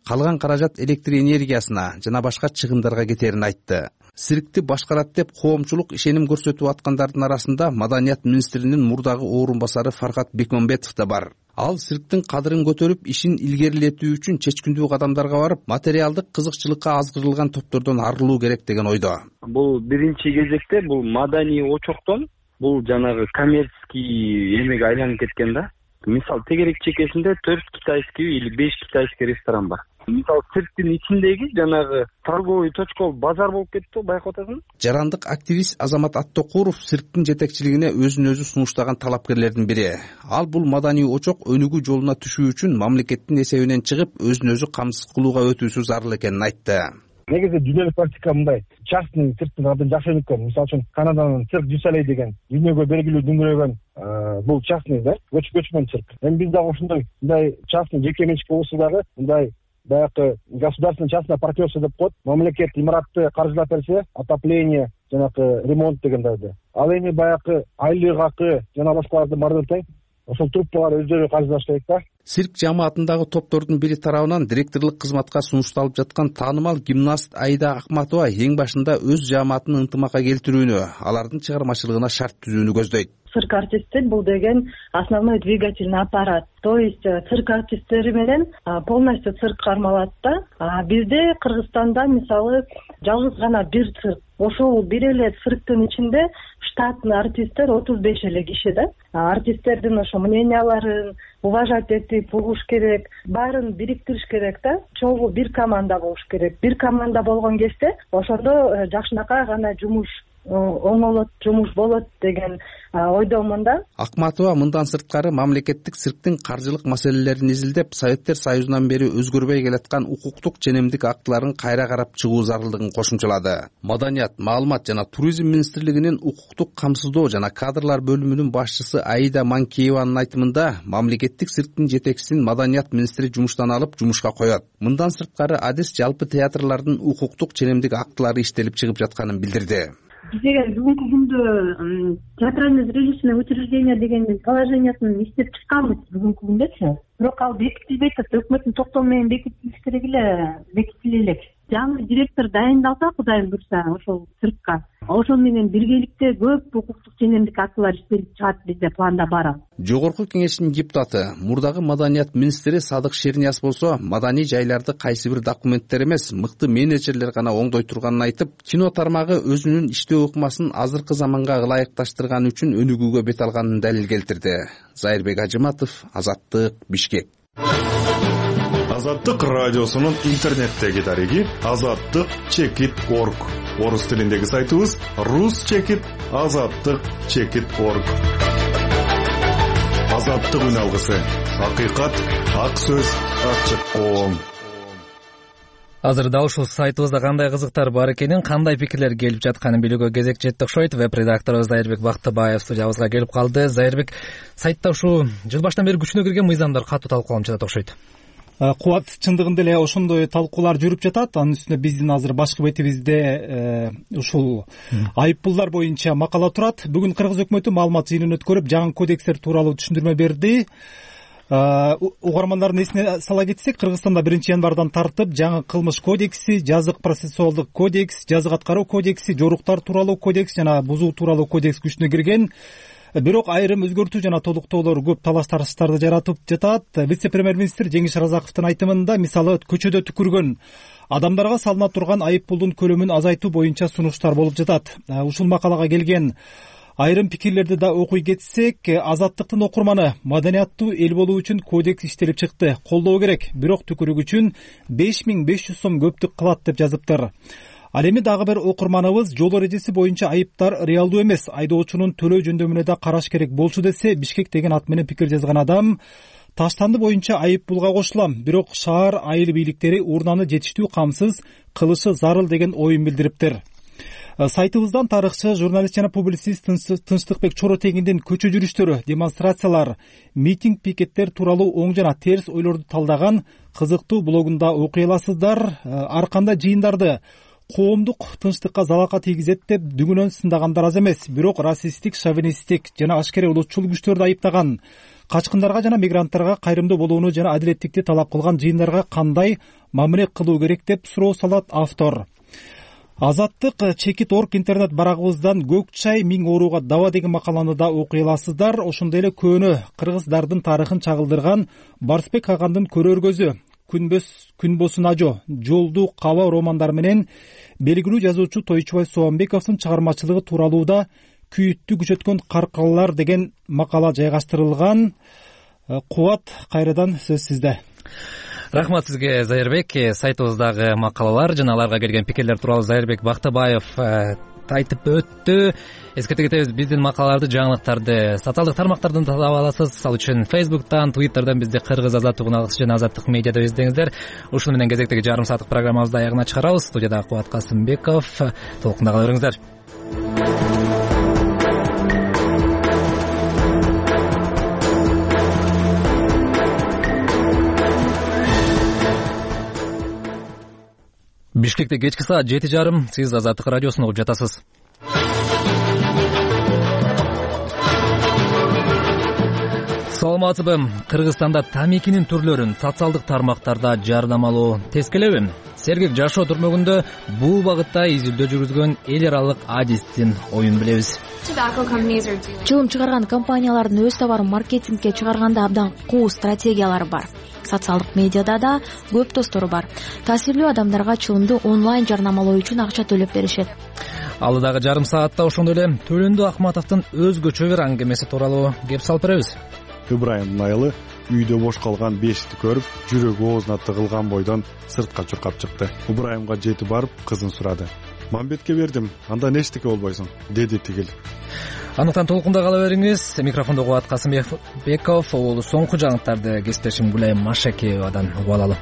калган каражат электр энергиясына жана башка чыгымдарга кетерин айтты. Циркти башкарат деп коомчулук ишеним көрсөтүп аткандардын арасында Маданият министринин мурдагы орун басары Фархат Бекмамбетов да бар. Ал цирктин кадырын көтөрүп, ишин илгерилетүү үчүн чечкиндүү кадамдарга барып, материалдык кызыкчылыкка азгырылган топтордон арылуу керек деген ойдо. Бул биринчи кезекте бул маданий очоктон бул жанагы коммерческий эмеге айланып кеткен да. Мисалы, тегерек чекесинде төрт китайский или беш китайский ресторан бар. Мисалы, цирктин ичиндеги жанагы торговый точка базар болуп кетти, байкап атасың. Жарандык активист Азамат Аттокуров цирктин жетекчилигине өзүн өзү сунуштаган талапкерлердин бири. Ал бул маданий очок өнүгүү жолуна түшүү үчүн мамлекеттин эсебинен чыгып, өзүн өзү камсыз кылууга өтүүсү зарыл экенин айтты. Негизи дүйнөлүк практика мындай. Частный цирктин абдан жакшы өнүккөн. Мисалы үчүн Канаданын цирк дю Солей деген дүйнөгө белгилүү дүңгүрөгөн бул частный да, көчмөн цирк. Эми биз дагы ушундай мындай частный жеке менчик болсо дагы мындай баягы государственный частное партнерство деп коет. Мамлекет имаратты каржылап берсе, отопление, жанагы ремонт дегендерди. Ал эми баягы айлык акы жана башкаларды бардыр тең. Ошол труппалар өздөрү каржылаш керек да. Цирк жамаатындагы топтордун бири тарабынан директорлук кызматка сунушталып жаткан таанымал гимнаст Аида Акматова эң башында өз жамаатын ынтымакка келтирүүнү, алардын чыгармачылыгына шарт түзүүнү көздөйт. Цирк артисти бул деген основной двигательный аппарат. То есть цирк артисттери менен полностью цирк кармалат да. Бизде Кыргызстанда мисалы жалгыз гана бир цирк. Ошол бир эле цирктин ичинде штатный артисттер отуз беш эле киши да. Артисттердин ошо мненияларын уважать этип угуш керек, баарын бириктириш керек да. Чогуу бир команда болуш керек. Бир команда болгон кезде ошондо жакшынакай гана жумуш оңолот, жумуш болот деген ойдомун да. Акматова мындан сырткары мамлекеттик цирктин каржылык маселелерин изилдеп, Советтер Союзунан бери өзгөрбөй келаткан укуктук ченемдик актыларын кайра карап чыгуу зарылдыгын кошумчалады. Маданият, маалымат жана туризм министрлигинин укуктук камсыздоо жана кадрлар бөлүмүнүн башчысы Аида Манкиеванын айтымында, мамлекеттик цирктин жетекчисин Маданият министри жумуштан алып, жумушка коет. Мындан сырткары адис жалпы театрлардын укуктук ченемдик актылары иштелип чыгып жатканын билдирди. Биз бүгүнкү күндө театрально-зрелищное учреждение деген положениясын иштеп чыкканбыз бүгүнкү күндөчү. Бирок ал бекитилбейт, өкмөттүн токтому менен бекитилиш керек эле, бекитиле элек. Жаңы директор дайындалса, Кудайым буйрса, ошол циркка, ошол менен биргеликте көп укуктук ченемдик актылар иштелип чыгат, бизде планда бар. Жогорку кеңештин депутаты, мурдагы Маданият министри Садык Шернияз болсо, маданий жайларды кайсы бир документтер эмес, мыкты менеджерлер гана оңдой турганын айтып, кино тармагы өзүнүн иштөө ыкмасын азыркы заманга ылайыкташтырган үчүн өнүгүүгө бет алганын далил келтирди. Зайырбек Ажыматов, Азаттык, Бишкек. Азаттык радиосунун интернеттеги дареги азаттык чекит точка орг. Орус тилиндеги сайтыбыз рус чекит азаттык чекит точка орг. Азаттык үн алгысы. Акыйкат, ак сөз, ачык коом. Азырда ушул сайтыбызда кандай кызыктар бар экенин, кандай пикирлер келип жатканын билүүгө кезек жетти окшойт. Веб редакторубуз Зайырбек Бактыбаев студиябызга келип калды. Зайырбек, сайтта ушул жыл башынан бери күчүнө кирген мыйзамдар катуу талкууланып жатат окшойт. Кубат, чындыгында эле ошондой талкуулар жүрүп жатат. Анын үстүнө биздин азыр башкы бетибизде ушул айыппулдар боюнча макала турат. Бүгүн Кыргыз өкмөтү маалымат жыйынын өткөрүп, жаңы кодекстер тууралуу түшүндүрмө берди. Угармандардын эсине сала кетсек, Кыргызстанда биринчи январдан тартып жаңы кылмыш кодекси, жазык процессуалдык кодекс, жазык аткаруу кодекси, жоруктар тууралуу кодекс жана бузуу тууралуу кодекс күчүнө кирген. Бирок айрым өзгөртүү жана толуктоолор көп талаш-тарыштарды жаратып жатат. Вице-премьер-министр Жеңиш Разаковдун айтымында, мисалы, көчөдө түкүргөн адамдарга салына турган айыппулдун көлөмүн азайтуу боюнча сунуштар болуп жатат. Ушул макалага келген айрым пикирлерди да окуй кетсек, Азаттыктын окурманы маданияттуу эл болуу үчүн кодекс иштелип чыкты, колдоо керек, бирок түкүрүк үчүн беш миң беш жүз сом көптүк кылат деп жазыптыр. Ал эми дагы бир окурманыбыз жол эрежеси боюнча айыптар реалдуу эмес, айдоочунун төлөө жөндөмүнө да караш керек болчу десе, Бишкек деген ат менен пикир жазган адам таштанды боюнча айыппулга кошулам, бирок шаар айыл бийликтери урнаны жетиштүү камсыз кылышы зарыл деген оюн билдириптир. Сайтыбыздан тарыхчы, журналист жана публицист Тынчтыкбек Чоротегиндин көчө жүрүштөрү, демонстрациялар, митинг, пикеттер тууралуу оң жана терс ойлорду талдаган кызыктуу блогунда окуй аласыздар. Ар кандай жыйындарды коомдук тынчтыкка залака тийгизет деп дүгүнөн сындагандар аз эмес, бирок расисттик, шовинисттик жана ашкере улутчул күчтөрдү айыптаган качкындарга жана мигранттарга кайрымдуу болууну жана адилеттикти талап кылган жыйындарга кандай мамиле кылуу керек деп суроо салат автор. Азаттык чекит орг интернет барагыбыздан көк чай миң ооруга даба деген макаланы да окуй аласыздар. Ошондой эле көөнө кыргыздардын тарыхын чагылдырган Барсбек Агандын көрөр көзү, Күнбосун ажо, Жолду каба романдары менен белгилүү жазуучу Тойчубай Соомбековдун чыгармачылыгы тууралуу да күйүттү күчөткөн каркалар деген макала жайгаштырылган. Кубат, кайрадан сөз сизде. Рахмат сизге, Зайырбек. Сайтыбыздагы макалалар жана аларга келген пикирлер тууралуу Зайырбек Бактыбаев айтып өттү. Эскерте кетебиз, биздин макалаларды, жаңылыктарды социалдык тармактардан таап аласыз. Ал үчүн Facebook'тан, Twitter'дан бизди Кыргыз Азаттык уналгысы жана Азаттык медиада издеңиздер. Ушуну менен кезектеги жарым сааттык программабызды аягына чыгарабыз. Студияда Кубат Касымбеков. Толкунда кала бериңиздер. Бишкекте кечки саат жети жарым, сиз Азаттык радиосун угуп жатасыз. Саламатсызбы? Кыргызстанда тамекинин түрлөрүн социалдык тармактарда жардамалоо тескелеби? Сергек жашоо түрмөгүндө бул багытта изилдөө жүргүзгөн эл аралык адистин оюн билебиз. Чылым чыгарган компаниялардын өз товарын маркетингке чыгарганда абдан куу стратегиялары бар. Социалдык медиада да көп достору бар. Таасирлүү адамдарга чылымды онлайн жарнамалоо үчүн акча төлөп беришет. Алдыдагы жарым саатта ошондой эле Төлөндү Акматовдун өзгөчө бир аңгемеси тууралуу кеп салып беребиз. Ибраимдин айылы үйдө бош калган бешти көрүп, жүрөгү оозуна тыгылган бойдон сыртка чуркап чыкты. Ибраимга жетип барып кызын сурады. Мамбетке бердим, андан эчтеке болбойсуң, деди тигил. Андыктан толкунда кала бериңиз. Микрофондо Кубат Касымбеков, ул соңку жаңылыктарды кесиптешим Гүлайым Машекеевадан угуп алалы.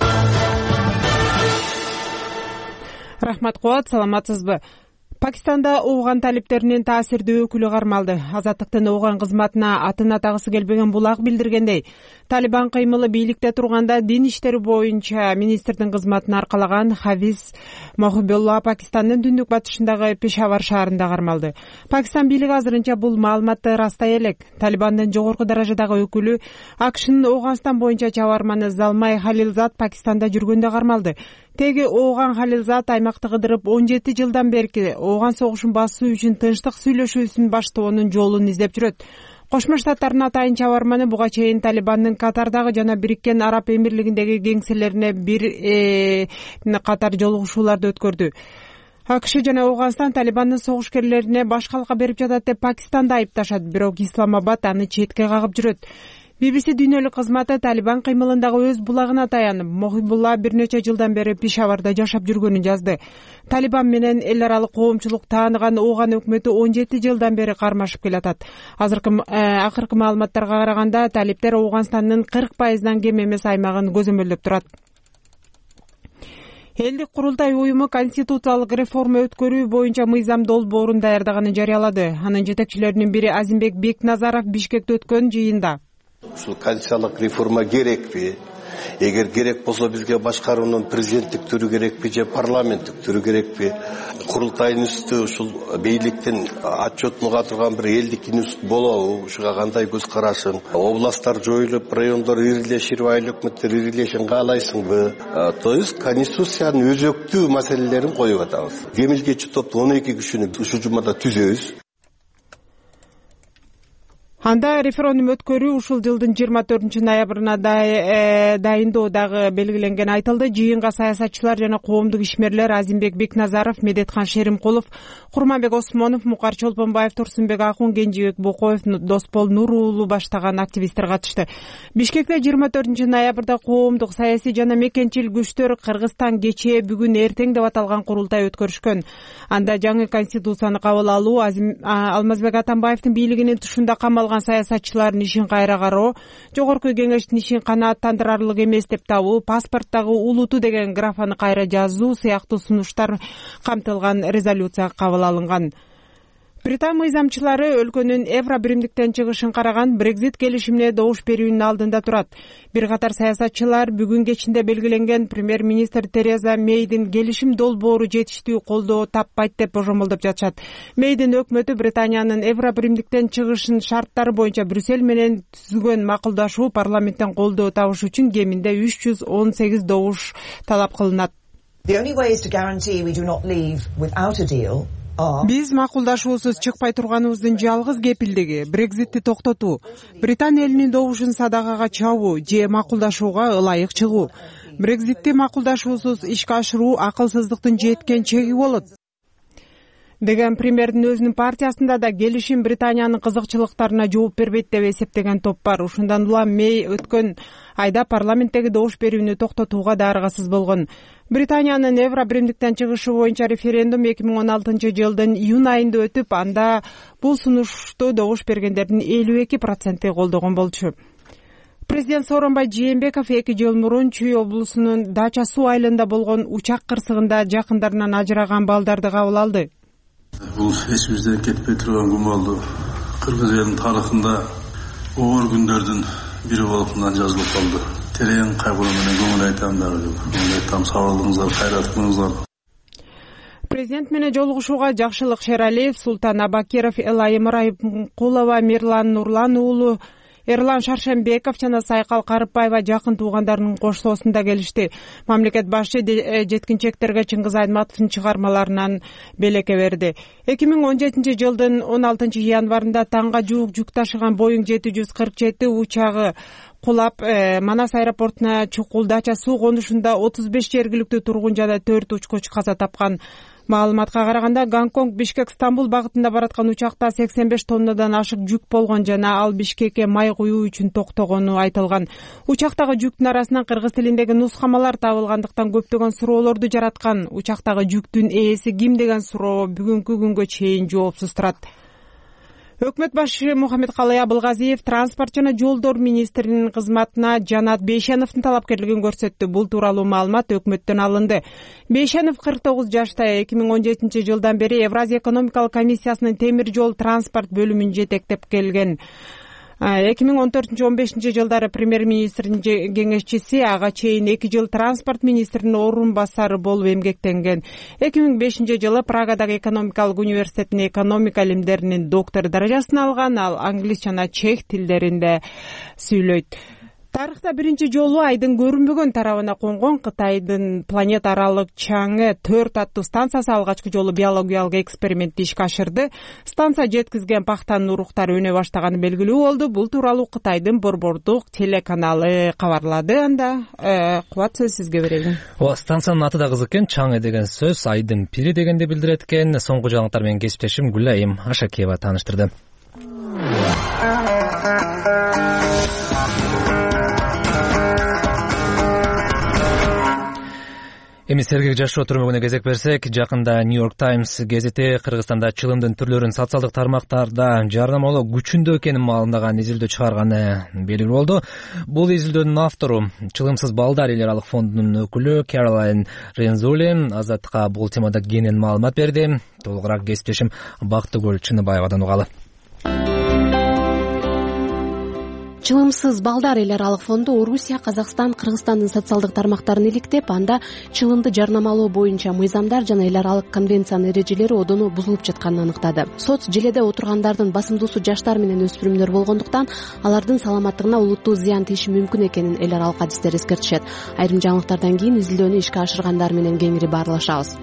Рахмат Кубат, саламатсызбы? Пакистанда ооган талиптеринин таасирдүү өкүлү кармалды. Азаттыктын ооган кызматына атын атагысы келбеген булак билдиргендей, Талибан кыймылы бийликте турганда дин иштери боюнча министрдин кызматын аркалаган Хафиз Мохибулла Пакистандын түндүк батышындагы Пешавар шаарында кармалды. Пакистан бийлиги азырынча бул маалыматты растай элек. Талибандын жогорку даражадагы өкүлү АКШнын Ооганстан боюнча чабарманы Залмай Халилзад Пакистанда жүргөндө кармалды. Теги ооган Халилзад аймакты кыдырып он жети жылдан бери ооган согушун басуу үчүн тынчтык сүйлөшүүсүн баштоонун жолун издеп жүрөт. Кошмо Штаттардын атайын чабарманы буга чейин Талибандын Катардагы жана Бириккен Араб Эмирлигиндеги кеңселерине бир катар жолугушууларды өткөрдү. АКШ жана Ооганстан Талибандын согушкерлерине баш калка берип жатат деп Пакистанды айыпташат, бирок Исламабад аны четке кагып жүрөт. би би си дүйнөлүк кызматы Талибан кыймылындагы өз булагына таянып, Мохибулла бир нече жылдан бери Пешаварда жашап жүргөнүн жазды. Талибан менен эл аралык коомчулук тааныган ооган өкмөтү он жети жылдан бери кармашып келатат. Азыркы акыркы маалыматтарга караганда талиптер Ооганстандын кырк пайыздан кем эмес аймагын көзөмөлдөп турат. Элдик курултай уюму конституциялык реформа өткөрүү боюнча мыйзам долбоорун даярдаганын жарыялады. Анын жетекчилеринин бири Азимбек Бекназаров Бишкекте өткөн жыйында ушул конституциялык реформа керекпи? Эгер керек болсо бизге башкаруунун президенттик түрү керекпи же парламенттик түрү керекпи? Курултайдын үстү ушул бийликтин отчетун уга турган бир элдик институт болобу? Ушуга кандай көз карашың? Областтар жоюлуп, райондор ирилешип, айыл өкмөттөр ирилешин каалайсыңбы? То есть конституциянын өзөктүү маселелерин коюп атабыз. Демилгечи топту он эки кишини ушул жумада түзөбүз. Анда референдум өткөрүү ушул жылдын жыйырма төртүнчү ноябрына дайындоо дагы белгиленген айтылды. Жыйынга саясатчылар жана коомдук ишмерлер Азимбек Бекназаров, Медетхан Шеримкулов, Курманбек Осмонов, Мукар Чолпонбаев, Турсунбек Акун, Кенжибек Бокоев, Доспол Нур уулу баштаган активисттер катышты. Бишкекте жыйырма төртүнчү ноябрда коомдук, саясий жана мекенчил күчтөр Кыргызстан кечээ бүгүн эртең деп аталган курултай өткөрүшкөн. Анда жаңы конституцияны кабыл алуу, Алмазбек Атамбаевдин бийлигинин тушунда камалган саясатчылардын ишин кайра кароо, жогорку кеңештин ишин канааттандырарлык эмес деп табуу, паспорттагы улуту деген графаны кайра жазуу сыяктуу сунуштар камтылган резолюция кабыл алынган. Британ мыйзамчылары өлкөнүн евро биримдиктен чыгышын караган Брекзит келишимине добуш берүүнүн алдында турат. Бир катар саясатчылар бүгүн кечинде белгиленген премьер-министр Тереза Мейдин келишим долбоору жетиштүү колдоо таппайт деп божомолдоп жатышат. Мейдин өкмөтү Британиянын евро биримдиктен чыгышынын шарттары боюнча Брюссель менен түзүлгөн макулдашуу парламенттен колдоо табыш үчүн кеминде үч жүз он сегиз добуш талап кылынат. Биз макулдашуусуз чыкпай турганыбыздын жалгыз кепилдиги Брекзитти токтотуу, Британ элинин добушун садакага чабуу же макулдашууга ылайык чыгуу. Брекзитти макулдашуусуз ишке ашыруу акылсыздыктын жеткен чеги болот деген премьердин өзүнүн партиясында да келишим Британиянын кызыкчылыктарына жооп бербейт деп эсептеген топ бар. Ушундан улам Мей өткөн айда парламенттеги добуш берүүнү токтотууга да аргасыз болгон. Британиянын евро биримдиктен чыгышы боюнча референдум эки миң он алтынчы жылдын июнь айында өтүп, анда бул сунушту добуш бергендердин элүү эки проценти колдогон болчу. Президент Сооронбай Жээнбеков эки жыл мурун Чүй облусунун Дача суу айылында болгон учак кырсыгында жакындарынан ажыраган балдарды кабыл алды. Бул эсибизден кетпей турган кумалдуу кыргыз элинин тарыхында оор күндөрдүн бири болуп мындан жазылып калды. Терең кайгуу менен көңүл айтам дагы. Көңүл айтам, сабырлыгыңыздар, кайратыңыздар. Президент менен жолугушууга Жакшылык Шералиев, Султан Абакиров, Элайым Райымкулова, Мирлан Нурлан уулу, Эрлан Шаршембеков жана Сайкал Карыпбаева жакын туугандарынын коштоосунда келишти. Мамлекет башчы жеткинчектерге Чыңгыз Айтматовдун чыгармаларынан белеке берди. эки миң он жетинчи жылдын он алтынчы январында таңга жуук жүк ташыган Боeing жети жүз кырк жети учагы кулап, Манас аэропортуна чукул Дача суу конушунда отуз беш жергиликтүү тургун жана төрт учкуч каза тапкан. Маалыматка караганда Гонконг Бишкек Стамбул багытында бараткан учакта сексен беш тоннадан ашык жүк болгон жана ал Бишкекке май куюу үчүн токтогону айтылган. Учактагы жүктүн арасынан кыргыз тилиндеги нускамалар табылгандыктан көптөгөн суроолорду жараткан. Учактагы жүктүн ээси ким деген суроо бүгүнкү күнгө чейин жоопсуз турат. Өкмөт башы Мухаммед Калый Абылгазиев транспорт жана жолдор министринин кызматына Жанат Бейшеновдун талапкерлигин көрсөттү. Бул тууралуу маалымат өкмөттөн алынды. Бейшенов кырк тогуз жашта, эки миң он жетинчи жылдан бери Евразия экономикалык комиссиясынын темир жол транспорт бөлүмүн жетектеп келген. эки миң он төртүнчү он бешинчи жылдары премьер-министрдин кеңешчиси, ага чейин эки жыл транспорт министринин орун басары болуп эмгектенген. эки миң бешинчи жылы Прагадагы экономикалык университетинин экономика илимдеринин доктор даражасын алган, ал англис жана чех тилдеринде сүйлөйт. Тарыхта биринчи жолу айдын көрүнбөгөн тарабына конгон Кытайдын планета аралык чаңы төрт аттуу станциясы алгачкы жолу биологиялык экспериментти ишке ашырды. Станция жеткизген пахтанын уруктары өнө баштаганы белгилүү болду. Бул тууралуу Кытайдын борбордук телеканалы кабарлады. Анда Кубат, сөз сизге берейин. Ооба, станциянын аты да кызык экен. Чаңы деген сөз айдын пири дегенди билдирет экен. Соңку жаңылыктар менен кесиптешим Гүлайым Ашакиева тааныштырды. Эми сергек жашоо түрмөгүнө кезек берсек, жакында New York Times гезити Кыргызстанда чылымдын түрлөрүн социалдык тармактарда жарнамалоо күчүндө экенин маалымдаган изилдөө чыгарганы белгилүү болду. Бул изилдөөнүн автору Чылымсыз балдар эл аралык фондунун өкүлү Каролайн Рензули Азаттыкка бул темада кенен маалымат берди. Толугураак кесиптешим Бактыгүл Чыныбаевадан угалы. Чылымсыз балдар эл аралык фонду Орусия, Казакстан, Кыргызстандын социалдык тармактарын иликтеп, анда чылымды жарнамалоо боюнча мыйзамдар жана эл аралык конвенциянын эрежелери одону бузулуп жатканын аныктады. Соц желеде отургандардын басымдуусу жаштар менен өспүрүмдөр болгондуктан алардын саламаттыгына олуттуу зыян тийиши мүмкүн экенин эл аралык адистер эскертишет. Айрым жаңылыктардан кийин изилдөөнү ишке ашыргандар менен кеңири баарлашабыз.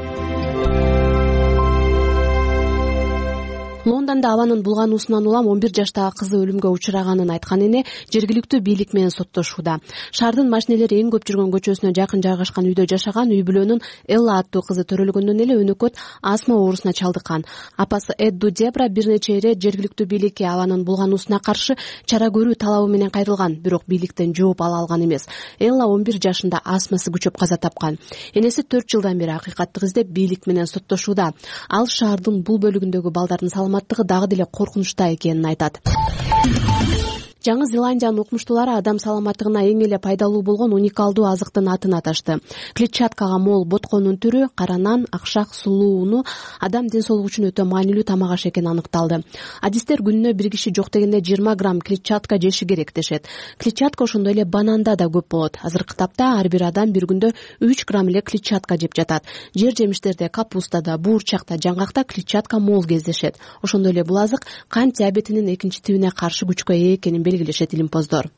Лондонда абанын булгануусунан улам он бир жаштагы кызы өлүмгө учураганын айткан эне жергиликтүү бийлик менен соттошууда. Шаардын машинелери эң көп жүргөн көчөсүнө жакын жайгашкан үйдө жашаган үй бүлөнүн Элла аттуу кызы төрөлгөндөн эле өнөкөт астма оорусуна чалдыккан. Апасы Эдду Дебра бир нече ире жергиликтүү бийликке абанын булгануусуна каршы чара көрүү талабы менен кайрылган, бирок бийликтен жооп ала алган эмес. Элла он бир жашында астмасы күчөп каза тапкан. Энеси төрт жылдан бери акыйкаттык издеп бийлик менен соттошууда. Ал шаардын бул бөлүгүндөгү балдардын саламаттыгы дагы деле коркунучта экенин айтат. Жаңы Зеландиянын укмуштуулары адам саламаттыгына эң эле пайдалуу болгон уникалдуу азыктын атын аташты. Клетчаткага мол ботконун түрү кара нан, акшак, сулуу уну адам ден соолугу үчүн өтө маанилүү тамак аш экени аныкталды. Адистер күнүнө бир киши жок дегенде жыйырма грамм клетчатка жеши керек дешет. Клетчатка ошондой эле бананда да көп болот. Азыркы тапта ар бир адам бир күндө үч грамм эле клетчатка жеп жатат. Жер жемиштерде, капустада, буурчакта, жаңгакта клетчатка мол кездешет. Ошондой эле бул азык кант диабетинин экинчи тибине каршы күчкө ээ экенин белгилешет илимпоздор.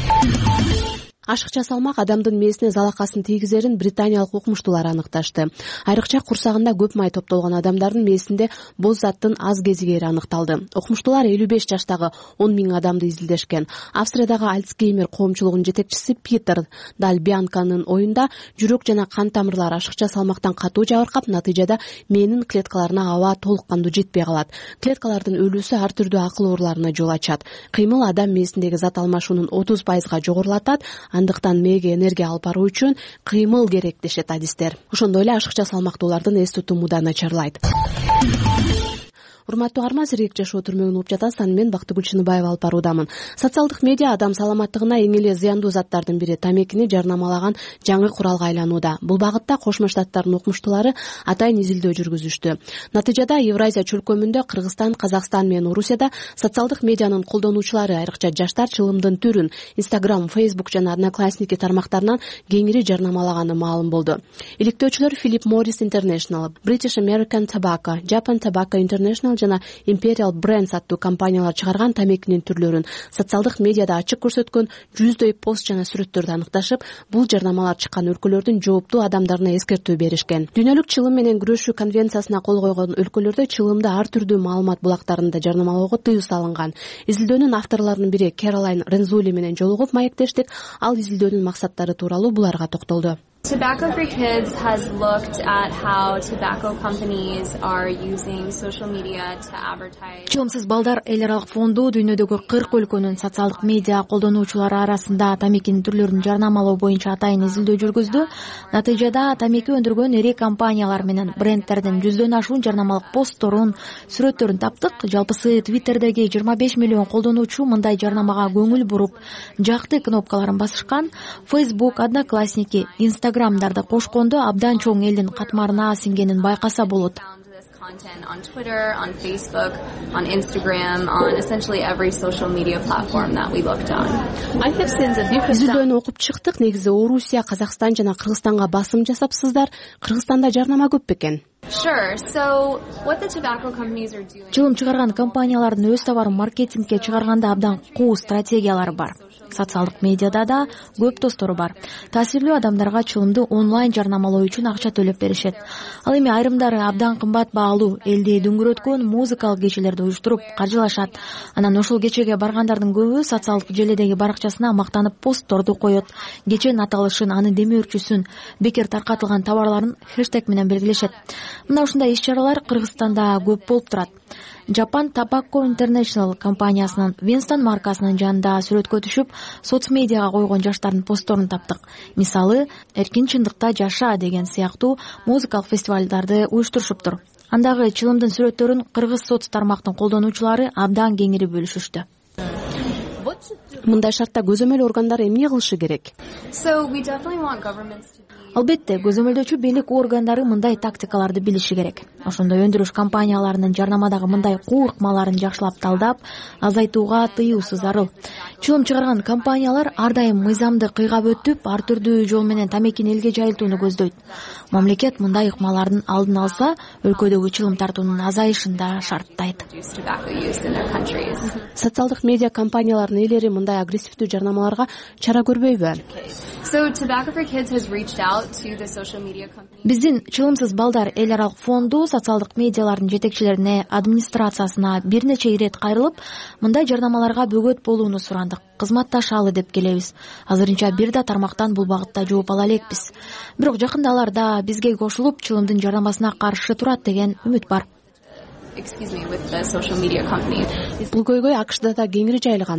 Ашыкча салмак адамдын мээсине залакасын тийгизерин британиялык укмуштуулар аныкташты. Айрыкча курсагында көп май топтолгон адамдардын мээсинде боз заттын аз кезигери аныкталды. Укмуштуулар элүү беш жаштагы он миң адамды изилдешкен. Австриядагы Альцгеймер коомчулугунун жетекчиси Питер Дальбианканын оюнда жүрөк жана кан тамырлары ашыкча салмактан катуу жабыркап, натыйжада мээнин клеткаларына аба толук кандуу жетпей калат. Клеткалардын өлүүсү ар түрдүү акыл ооруларына жол ачат. Кыймыл адам мээсиндеги зат алмашуунун отуз пайызга жогорулатат. Андыктан мээге энергия алып баруу үчүн кыймыл керек дешет адистер. Ошондой эле ашыкча салмактуулардын эс тутуму да начарлайт. Урматтуу арма, сергек жашоо түрмөгүн угуп жатасыз. Аны мен Бактыгүл Чыныбаева алып баруудамын. Социалдык медиа адам саламаттыгына эң эле зыяндуу заттардын бири тамекини жарнамалаган жаңы куралга айланууда. Бул багытта Кошмо Штаттардын укмуштуулары атайын изилдөө жүргүзүштү. Натыйжада Евразия чөлкөмүндө Кыргызстан, Казакстан менен Орусияда социалдык медианын колдонуучулары, айрыкча жаштар чылымдын түрүн Instagram, Facebook жана Одноклассники тармактарынан кеңири жарнамалаганы маалым болду. Иликтөөчүлөр Philip Morris International, British American Tobacco, Japan Tobacco International жана Imperial Brands аттуу компаниялар чыгарган тамекинин түрлөрүн социалдык медиада ачык көрсөткөн жүздөй пост жана сүрөттөрдү аныкташып, бул жарнамалар чыккан өлкөлөрдүн жооптуу адамдарына эскертүү беришкен. Дүйнөлүк чылым менен күрөшүү конвенциясына кол койгон өлкөлөрдө чылымды ар түрдүү маалымат булактарында жарнамалоого тыюу салынган. Изилдөөнүн авторлорунун бири Кэролайн Рензули менен жолугуп маектештик. Ал изилдөөнүн максаттары тууралуу буларга токтолду. Tobacco for Kids has looked at how tobacco companies are using social media to advertise. Чылымсыз балдар эл аралык фонду дүйнөдөгү кырк өлкөнүн социалдык медиа колдонуучулары арасында тамекинин түрлөрүн жарнамалоо боюнча атайын изилдөө жүргүздү. Натыйжада тамеки өндүргөн эри компаниялар менен брендтердин жүздөн ашуун жарнамалык постторун, сүрөттөрүн таптык. Жалпысы Twitterдеги жыйырма беш миллион колдонуучу мындай жарнамага көңүл буруп, жакты кнопкаларын басышкан. Facebook, Одноклассники, Instagram'дарды кошкондо абдан чоң элдин катмарына сиңгенин байкаса болот. On Twitter, on Facebook, on Instagram, on essentially every social media platform that we looked on. Изилдөөнү окуп чыктык. Негизи Орусия, Казакстан жана Кыргызстанга басым жасапсыздар. Кыргызстанда жарнама көп бекен? Sure. So what the tobacco companies are doing. Чылым чыгарган компаниялардын өз товарын маркетингке чыгарганда абдан куу стратегиялары бар. Социалдык медиада да көп достору бар. Таасирлүү адамдарга чылымды онлайн жарнамалоо үчүн акча төлөп беришет. Ал эми айрымдары абдан кымбат баалуу элди дүңгүрөткөн музыкалык кечелерди уюштуруп каржылашат. Анан ошол кечеге баргандардын көбү социалдык желидеги баракчасына мактанып постторду коет. Кеченин аталышын, анын демөөрчүсүн, бекер таркатылган товарларын хэштег менен белгилешет. Мына ушундай иш-чаралар Кыргызстанда көп болуп турат. Japan Tobacco International компаниясынын Winston маркасынын жанында сүрөткө түшүп, соцмедиага койгон жаштардын постторун таптык. Мисалы, эркин чындыкта жаша деген сыяктуу музыкалык фестивалдарды уюштурушуптур. Андагы чылымдын сүрөттөрүн кыргыз соц тармактын колдонуучулары абдан кеңири бөлүшүштү. Мындай шартта көзөмөл органдары эмне кылышы керек? So we definitely want governments to Албетте, көзөмөлдөөчү бийлик органдары мындай тактикаларды билиши керек. Ошондой өндүрүш компанияларынын жарнамадагы мындай куу ыкмаларын жакшылап талдап, азайтууга тыюусу зарыл. Чылым чыгарган компаниялар ар дайым мыйзамды кыйгап өтүп, ар түрдүү жол менен тамекини элге жайылтууну көздөйт. Мамлекет мындай ыкмалардын алдын алса, өлкөдөгү чылым тартуунун азайышын да шарттайт. Социалдык медиа компаниялардын ээлери мындай агрессивдүү жарнамаларга чара көрбөйбү? So Tobacco for Kids has reached out to the social media companies. Биздин чылымсыз балдар эл аралык фонду социалдык медиалардын жетекчилерине, администрациясына бир нече ирет кайрылып, мындай жарнамаларга бөгөт болууну сурандык. Кызматташалы деп келебиз. Азырынча бир да тармактан бул багытта жооп ала элекпиз. Бирок жакында алар да бизге кошулуп, чылымдын жарнамасына каршы турат деген үмүт бар. Excuse me, with the social media companies. Бул көйгөй АКШда да кеңири жайылганбы?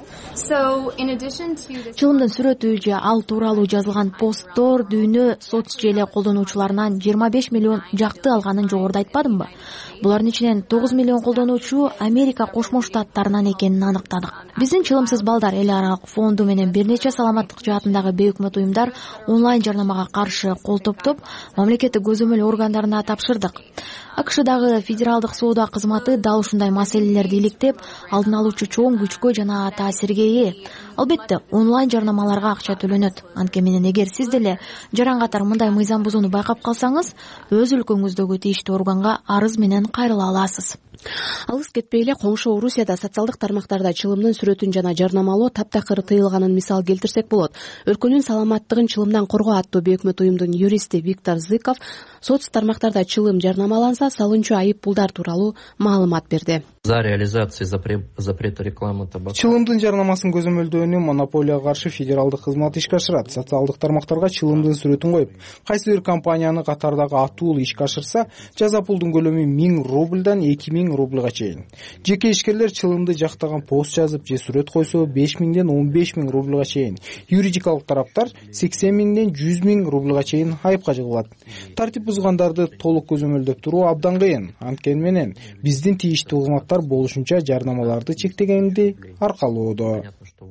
чылымдын сүрөтү же ал тууралуу жазылган посттор дүйнө соц желе колдонуучуларынан жыйырма беш миллион жакты алганын жогоруда айтпадымбы? Булардын ичинен тогуз миллион колдонуучу Америка Кошмо Штаттарынан экенин аныктадык. Биздин Чылымсыз балдар эл аралык фонду менен бир нече саламаттык жаатындагы бейөкмөт уюмдар онлайн жарнамага каршы кол топтоп, мамлекеттик көзөмөл органдарына тапшырдык. АКШдагы федералдык соода кызматы дал ушундай маселелерди иликтеп, алдын алуучу чоң күчкө жана таасирге ээ. Албетте, онлайн жарнамаларга акча төлөнөт. Анткени менен эгер сиз деле жаран катар мындай мыйзам бузууну байкап калсаңыз, өз өлкөңүздөгү тийиштүү органга арыз менен кайрыла аласыз. Алыс кетпей эле коңшу Орусияда социалдык тармактарда чылымдын сүрөтүн жана жарнамалоо таптакыр тыйылганын мисал келтирсек болот. Өлкөнүн саламаттыгын чылымдан коргоо аттуу бейөкмөт уюмдун юристи Виктор Зыков соц тармактарда чылым жарнамаланса салынчу айып пулдар тууралуу маалымат берди. За реализацией запрета рекламы табака. Чылымдын жарнамасын көзөмөлдөөнү монополияга каршы федералдык кызмат ишке ашырат. Социалдык тармактарга чылымдын сүрөтүн коюп, кайсы бир компанияны катардагы аттуу ишке ашырса, жаза пулдун көлөмү миң рубльдан эки миң рубльга чейин. Жеке ишкерлер чылымды жактаган пост жазып же сүрөт койсо беш миңден он беш миң рубльга чейин. Юридикалык тараптар сексен миңден жүз миң рубльга чейин айыпка жыгылат. Тартип бузгандарды толук көзөмөлдөп туруу абдан кыйын. Анткени менен биздин тийиштүү кызматтар болушунча жарнамаларды чектегенди аркалоодо.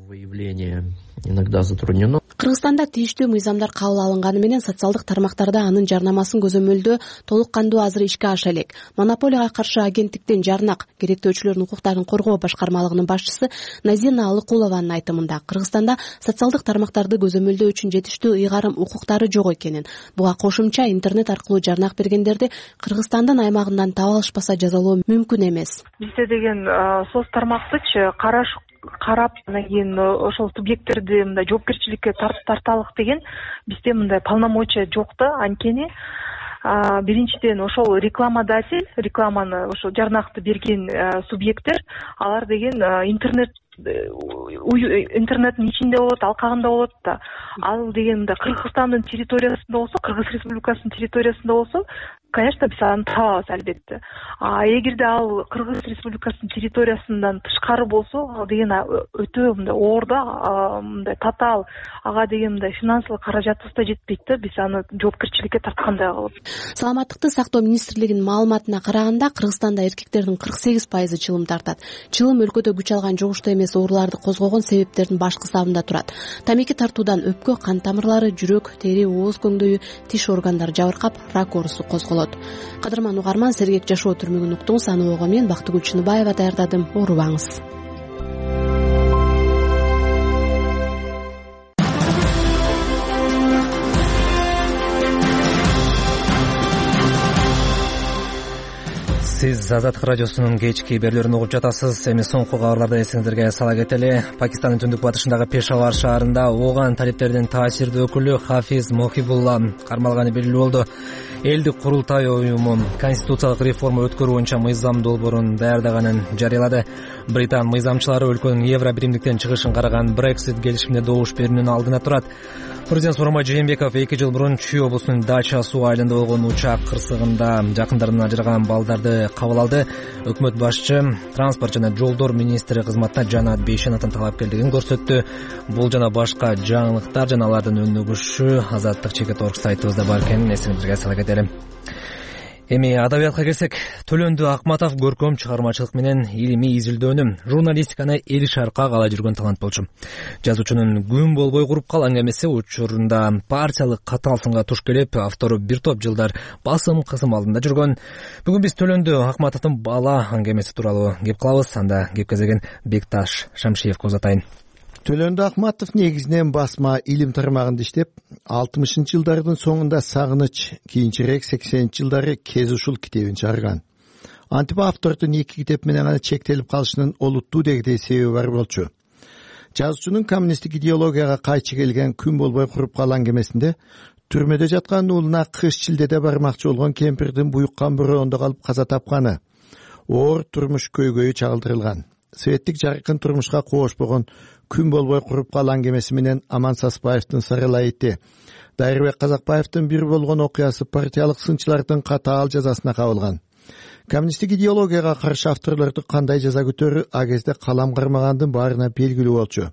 Иногда затруднено. Кыргызстанда тийиштүү мыйзамдар кабыл алынганы менен социалдык тармактарда анын жарнамасын көзөмөлдөө толук кандуу азыр ишке аша элек. Монополияга каршы агенттиктин жарнак керектөөчүлөрдүн укуктарын коргоо башкармалыгынын башчысы Назина Алыкулованын айтымында Кыргызстанда социалдык тармактарды көзөмөлдөө үчүн жетиштүү ыйгарым укуктары жок экенин, буга кошумча интернет аркылуу жарнак бергендерди Кыргызстандын аймагынан таап алышпаса жазалоо мүмкүн эмес. Бизде деген соц тармактычы караш карап анан кийин ошол субъекттерди мындай жоопкерчиликке тарталык деген бизде мындай полномочия жок да. Анткени биринчиден ошол рекламодатель, рекламаны ошол жарнакты берген субъекттер, алар деген интернет интернеттин ичинде болот, алкагында болот да. Ал деген мындай Кыргызстандын территориясында болсо, Кыргыз Республикасынын территориясында болсо, конечно, биз аны табабыз албетте. А эгерде ал Кыргыз Республикасынын территориясынан тышкары болсо, ал деген өтө мындай оор да, мындай татаал, ага деген мындай финансылык каражатыбыз да жетпейт да, биз аны жоопкерчиликке тарткандай кылып. Саламаттыкты сактоо министрлигинин маалыматына караганда, Кыргызстанда эркектердин кырк сегиз пайызы чылым тартат. Чылым өлкөдө күч алган жугуштуу эмес ооруларды козгогон себептердин баш кысабында турат. Тамеки тартуудан өпкө, кан тамырлары, жүрөк, тери, ооз көңдөйү, тиш органдары жабыркап, рак оорусу козголот. Кадырман угарман, сергек жашоо түрмөгүн уктуңуз. Аны ого мен Бактыгүл Чыныбаева даярдадым. Оорубаңыз. Сиз Азаттык радиосунун кечки берүүлөрүн угуп жатасыз. Эми соңку кабарларды эсиңиздерге сала кетели. Пакистандын түндүк батышындагы Пешавар шаарында ооган талиптердин таасирдүү өкүлү Хафиз Мохибулла кармалганы белгилүү болду. Элдик курултай уюму конституциялык реформа өткөрүү боюнча мыйзам долбоорун даярдаганын жарыялады. Британ мыйзамчылары өлкөнүн Евро биримдиктен чыгышын караган Brexit келишимине добуш берүүнүн алдына турат. Президент Сооронбай Жээнбеков эки жыл мурун Чүй облусунун Дача суу айылында болгон учак кырсыгында жакындарынан ажыраган балдарды кабыл алды. Өкмөт башчы транспорт жана жолдор министри кызматына Жанат Бейшеновдун талапкерлигин көрсөттү. Бул жана башка жаңылыктар жана алардын өнүгүшү Азаттык чекит орг сайтыбызда бар экенин эсиңиздерге сала кетели. Эми адабиятка келсек, Төлөндү Акматов көркөм чыгармачылык менен илимий изилдөөнү, журналистиканы эл шаркка кала жүргөн талант болчу. Жазуучунун күн болбой куруп кал аңгемеси учурунда партиялык катаал сынга туш келип, автору бир топ жылдар басым кысым алдында жүргөн. Бүгүн биз Төлөндү Акматовдун бала аңгемеси тууралуу кеп кылабыз. Анда кеп кезеген Бекташ Шамшиевге узатайын. Төлөндү Акматов негизинен басма илим тармагында иштеп, алтымышынчы жылдардын соңунда Сагыныч, кийинчерээк сексенинчи жылдары Кез ушул китебин чыгарган. Антип автордун эки китеп менен гана чектелип калышынын олуттуу дегдей себеби бар болчу. Жазуучунун коммунисттик идеологияга кайчы келген Күн болбой куруп кал аңгемесинде түрмөдө жаткан уулуна кыш шилдеде бармакчы болгон кемпирдин буюккан бороондо калып каза тапканы, оор турмуш көйгөйү чагылдырылган. Светтик жаркын турмушка коошпогон Күн болбой куруп кал аңгемеси менен Аман Саспаевдин Сарылайыты, Дайырбек Казакбаевдин бир болгон окуясы партиялык сынчылардын катаал жазасына кабылган. коммунисттик идеологияга каршы авторлорду кандай жаза күтөрү а кезде калам кармагандын баарына белгилүү болчу.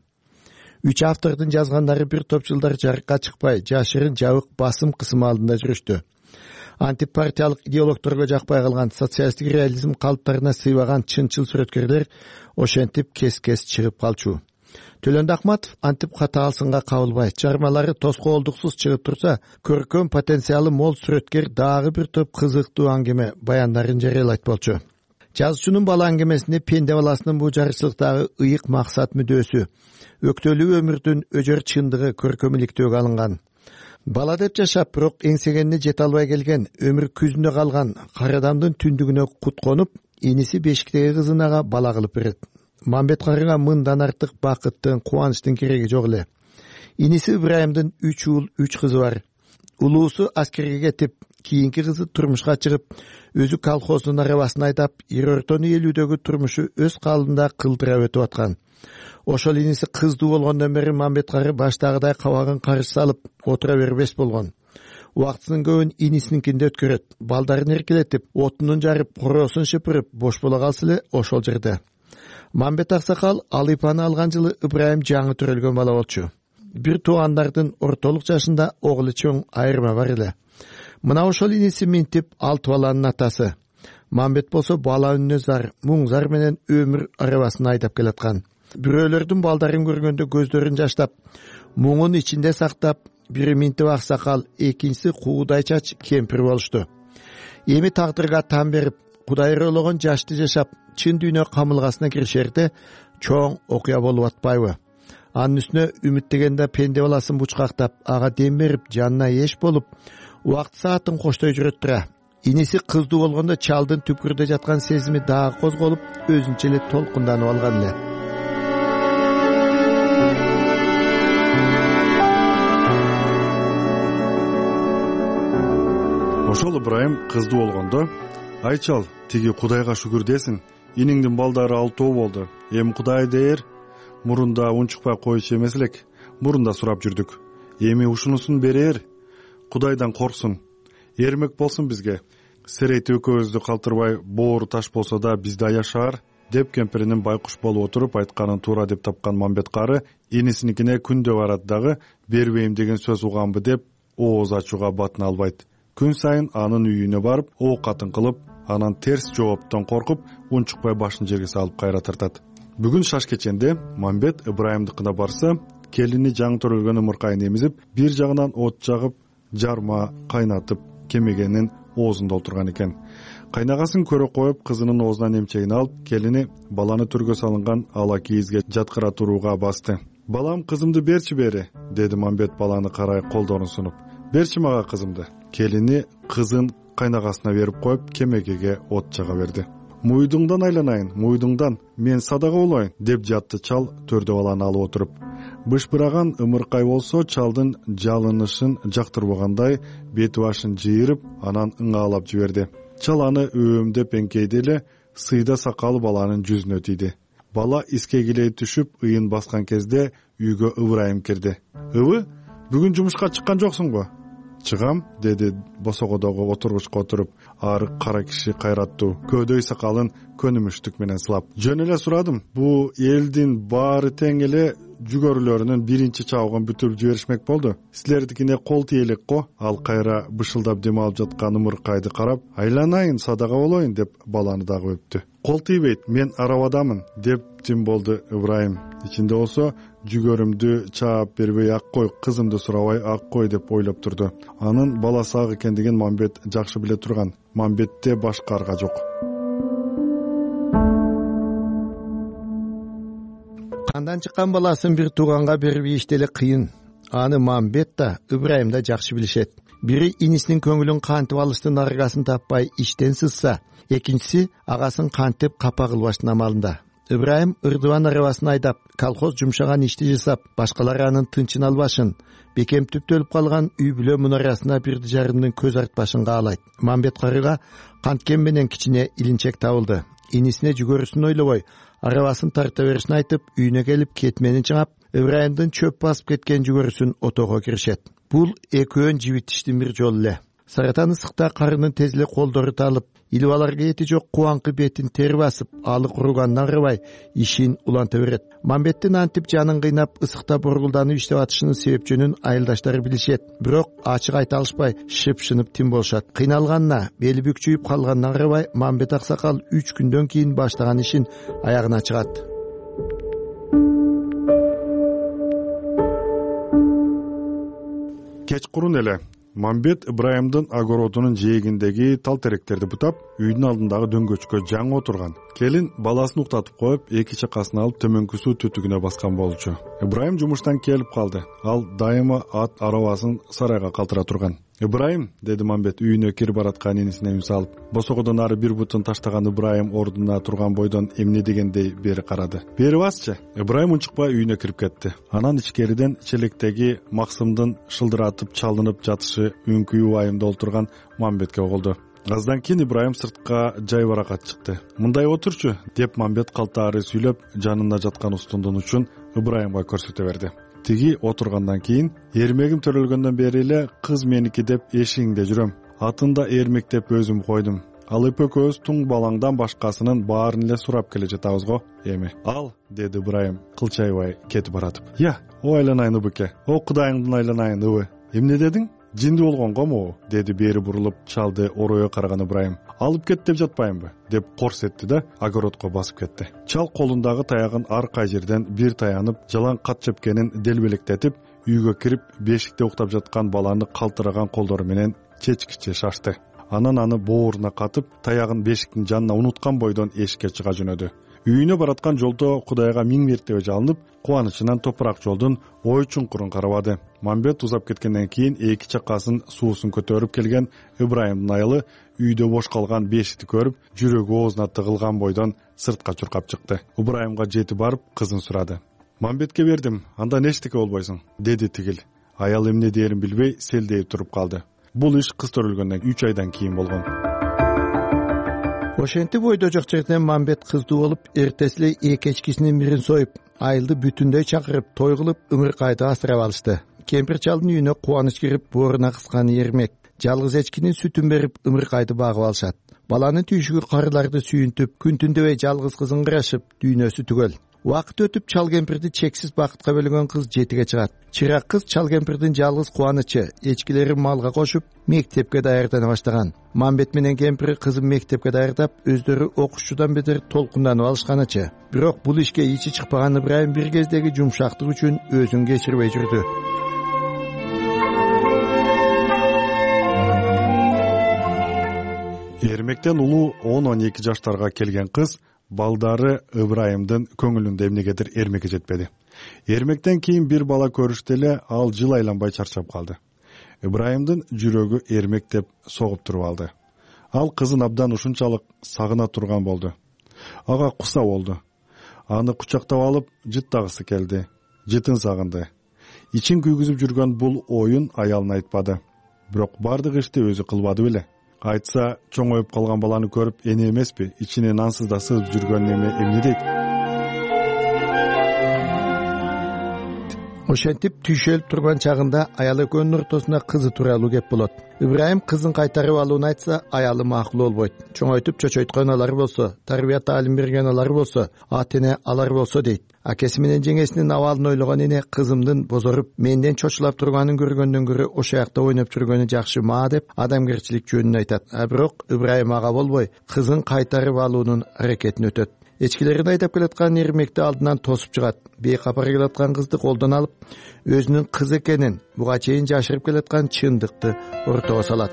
Үч автордун жазгандары бир топ жылдар жарыкка чыкпай, жашырын жабык басым кысымы алдында жүрүштү. Антипартиялык идеологторго жакпай калган социалисттик реализм калыптарына сыйбаган чынчыл сүрөткерлер ошентип кес-кес чыгып калчу. Төлөндө Акматов антип катаал сынга кабылбай, чыгармалары тоскоолдуксуз чыгып турса, көркөм потенциалы мол сүрөткер дагы бир топ кызыктуу аңгеме баяндарын жарыялайт болчу. Жазуучунун бала аңгемесинде пенде баласынын бул жарычылыктагы ыйык максат мүдөөсү, өктөлүү өмүрдүн өжөр чындыгы көркөмүлүктөөгө алынган. Бала деп жашап, бирок эңсегенине жете албай келген, өмүр күзүнө калган карадамдын түндүгүнө кут конуп, иниси бешиктеги кызынага бала кылып берет. Мамбет карыга мындан артык бакыттын, кубанычтын кереги жок эле. Иниси Ыбрайымдын үч уул, үч кызы бар. Улуусу аскерге кетип, кийинки кызы турмушка чыгып, өзү колхоздун арабасын айдап, Ирортон ээлүүдөгү турмушу өз калыбында кылдыра өтүп аткан. Ошол иниси кыздуу болгондон бери Мамбет кары баштагыдай кабагын карыш салып отура бербес болгон. Убактынын көбүн инисиникинде өткөрөт. Балдарын эркелетип, отунун жарып, короосун шыпырып, бош боло калса эле ошол жерде. Мамбет аксакал Алыпаны алган жылы Ыбрайым жаңы төрөлгөн бала болчу. Бир туугандардын ортолук жашында оглу чоң айырма бар эле. Мына ошол иниси минтип алты баланын атасы. Мамбет болсо бала үнүнө зар, муң зар менен өмүр арабасын айдап келаткан. Бирөөлөрдүн балдарын көргөндө көздөрүн жаштап, муңун ичинде сактап, бири минтип аксакал, экинчиси куудай чач кемпир болушту. Эми тагдырга тан берип, Кудай ырлогон жашты жашап, чын дүйнө камылгасына киришерде чоң окуя болуп атпайбы? Анын үстүнө үмүттөгөндө пенде баласын бучкактап, ага дем берип, жанына эш болуп, убакыт саатын коштой жүрөт тура. Иниси кыздуу болгондо чалдын түпкүрдө жаткан сезими дагы козголуп, өзүнчө эле толкунданып алган эле. Ошол Ыбрайым кыздуу болгондо, ай чал, тиги Кудайга шүгүр десин, иниңдин балдары алтоо болду. Эми Кудай дээр, мурунда унчукпай коючу эмес элек, мурунда сурап жүрдүк. Эми ушунусун берер, Кудайдан корксун, эрмек болсун бизге. Серейт экөөбүздү калтырбай, боору таш болсо да бизде аяшаар, деп кемпиринин байкуш болуп отуруп айтканын туура деп тапкан Мамбет кары инисиникине күндө барат дагы бербейм деген сөз уганбы деп ооз ачууга батына албайт. Күн сайын анын үйүнө барып, оокатын кылып, анан терс жооптон коркуп, унчукпай башын жерге салып кайра тартат. Бүгүн шаш кеченде Мамбет Ыбрайымдыкына барса, келини жаңы төрөлгөн ымыркайын эмизип, бир жагынан от жагып, жарма кайнатып, кемегенин оозунда отурган экен. Кайнагасын көрө коюп, кызынын оозунан эмчегин алып, келини баланы түргө салынган ала кийизге жаткыра турууга басты. Балам, кызымды берчи бери, деди Мамбет баланы карай колдорун сунуп. Берчи мага кызымды. Келини кызын кайнагасына берип коюп, кемегеге от жага берди. Муйдуңдан айланайын, муйдуңдан, мен садага болоюн, деп жатты чал төрдө баланы алып отуруп. Бышпыраган ымыркай болсо, чалдын жалынышын жактырбагандай бети башын жыйырып, анан ыңаалап жиберди. Чал аны өөмдөп эңкейди эле, сыйда сакалы баланын жүзүнө тийди. Бала искегилей түшүп, ыйын баскан кезде үйгө Ыбрайым кирди. Ыбы, бүгүн жумушка чыккан жоксуң го? Чыгам, деди босогодогу отургучка отуруп, ары кара киши кайраттуу, көөдөй сакалын көнүмүштүк менен сылап. Жөн эле сурадым, бул элдин баары тең эле жүгөрүлөрүнүн биринчи чабыгын бүтүрүп жиберишмек болду. Силердикине кол тиелик го? Ал кайра бышылдап дем алып жаткан ымыркайды карап, айланайын, садага болоюн деп баланы дагы өптү. Кол тийбейт, мен арабадамын, деп тим болду Ыбрайым. Ичинде болсо, жүгөрүмдү чаап бербей ак кой, кызымды сурабай ак кой деп ойлоп турду. Анын баласы ак экендигин Мамбет жакшы биле турган. Мамбетте башка арга жок. Кандан чыккан баласын бир тууганга берип иштеле кыйын. Аны Мамбет да, Ыбрайым да жакшы билишет. Бири инисинин көңүлүн кантип алыштын аргасын таппай иштен сызса, экинчиси агасын кантип капа кылбаштын амалында. Ыбрайым ырдыбан арабасын айдап, колхоз жумшаган ишти жасап, башкалар анын тынчын албашын, бекем түптөлүп калган үй бүлө мунарасына бирди жарымдын көз артпашын каалайт. Мамбет карыга канткен менен кичине илинчек табылды. Инисине жүгөрүсүн ойлобой, арабасын тарта беришин айтып, үйүнө келип кетменин чыңап, Ыбрайымдын чөп басып кеткен жүгөрүсүн отого киришет. Бул экөөн жибитиштин бир жолу эле. Саратан ысыкта карынын тез эле колдору талып, илбаларга эти жок кубаңкы бетин тер басып, алы куругандан арыбай ишин уланта берет. Мамбеттин антип жанын кыйнап ысыкта бургулданып иштеп атышынын себепчөнүн айылдаштары билишет. Бирок ачык айта алышпай, шыпшынып тим болушат. Кыйналганына, бели бүкчүйүп калгандан арыбай Мамбет аксакал үч күндөн кийин баштаган ишин аягына чыгат. Кечкурун эле Мамбет Ыбрайымдын огородунун жээгиндеги тал теректерди бутап, үйдүн алдындагы дөңгөчкө жаңы отурган. Келин баласын уктатып коюп, эки чакасын алып төмөнкү суу түтүгүнө баскан болчу. Ыбрайым жумуштан келип калды. Ал дайыма ат арабасын сарайга калтыра турган. Ыбрайым, деди Мамбет үйүнө кирип бараткан инисине үн салып. Босогодон ары бир бутун таштаган Ыбрайым ордуна турган бойдон эмне дегендей бери карады. Бери басчы. Ыбрайым унчукпай үйүнө кирип кетти. Анан ичкериден челектеги Максымдын шылдыратып чалынып жатышы үңкүй убайымда отурган Мамбетке оголду. Аздан кийин Ибрайым сыртка жайбаракат чыкты. Мындай отурчу, деп Мамбет калтаары сүйлөп, жанында жаткан устундун учун Ыбрайымга көрсөтө берди. Тиги отургандан кийин, эрмегим төрөлгөндөн бери эле кыз меники деп эшигиңде жүрөм. Атында эрмек деп өзүм койдум. Ал эпөкөбүз туң балаңдан башкасынын баарын эле сурап келе жатабыз го эми. Ал, деди Ыбрайым кылчайбай кетип баратып. Я, о айланайын Ыбыке, о кудайыңдын айланайын Ыбы. Эмне дедиң? Жинди болгонгому? Деди бери бурулуп чалды оройго караган Ыбрайым. Алып кет деп жатпайымбы? Деп корс этти да огородко басып кетти. Чал колундагы таягын арка жерден бир таянып, жалаң кат чепкенин делбелектетип, үйгө кирип, бешикте уктап жаткан баланы калтыраган колдору менен чечкиче шашты. Анан аны бооруна катып, таягын бешиктин жанына унуткан бойдон эшикке чыга жөнөдү. Үйүнө бараткан жолдо Кудайга миң мертебе жалынып, кубанычынан топурак жолдун ой чуңкурун карабады. Мамбет узап кеткенден кийин эки чакасын суусун көтөрүп келген Ыбрайымдын айылы үйдө бош калган бешикти көрүп, жүрөгү оозуна тыгылган бойдон сыртка чуркап чыкты. Ыбрайымга жетип барып кызын сурады. Мамбетке бердим, андан эчтеке болбойсуң, деди тигил. Аял эмне дээрин билбей селдейип туруп калды. Бул иш кыз төрөлгөндөн үч айдан кийин болгон. Ошентип ойдо жок жерден Мамбет кыздуу болуп, эртеси эле эки эчкисинин бирин союп, айылды бүтүндөй чакырып, той кылып, ыңыр кайда астырап алышты. Кемпир чалдын үйүнө кубаныч кирип, бооруна кыскан эрмек, жалгыз эчкинин сүтүн берип, ымыр кайды багып алышат. Баланын түйшүгү карыларды сүйүнтүп, күн түндөбөй жалгыз кызын ыңгырашып, дүйнөсү түгөл. Убакыт өтүп, чал кемпирди чексиз бакытка бөлгөн кыз жетиге чыгат. Чырак кыз чал кемпирдин жалгыз кубанычы, эчкилерин малга кошуп, мектепке даярдана баштаган. Мамбет менен кемпири кызын мектепке даярдап, өздөрү окушчудан бетер толкунданып алышканычы. Бирок бул ишке ичи чыкпаган Ыбрайым бир кездеги жумшактык үчүн өзүн кечирбей жүрдү. Эрмектен улуу он он эки жаштарга келген кыз балдары Ыбрайымдын көңүлүндө эмнегедир эрмекке жетпеди. Эрмектен кийин бир бала көрүштө эле ал жыл айланбай чарчап калды. Ыбрайымдын жүрөгү эрмек деп согуп туруп алды. Ал кызын абдан ушунчалык сагына турган болду. Ага куса болду. Аны кучактап алып жыттагысы келди. Жытын сагынды. Ичин күйгүзүп жүргөн бул оюн аялына айтпады. Бирок бардык ишти өзү кылбады беле. Айтса, чоңоюп калган баланы көрүп, эне эмеспи, ичинен ансыз да сызып жүргөн неме эмне дейт? Ошентип түйшөлүп турган чагында аял экөөнүн ортосуна кызы тууралуу кеп болот. Ыбрайым кызын кайтарып алууну айтса, аялы макул болбойт. Чоңойтуп чочойткон алар болсо, тарбия таалим берген алар болсо, ат эне алар болсо дейт. Акеси менен жеңесинин абалын ойлогон эне кызымдын бозоруп, менден чочулап турганын көргөндөн көрө ошо жакта ойноп жүргөнү жакшы ма деп адамгерчилик жөнүн айтат. А бирок Ыбрайым ага болбой, кызын кайтарып алуунун аракетин өтөт. Эчкилерин айдап келаткан эрмекти алдынан тосуп чыгат. Бейкапар келаткан кызды колдон алып, өзүнүн кызы экенин, буга чейин жашырып келаткан чындыкты ортого салат.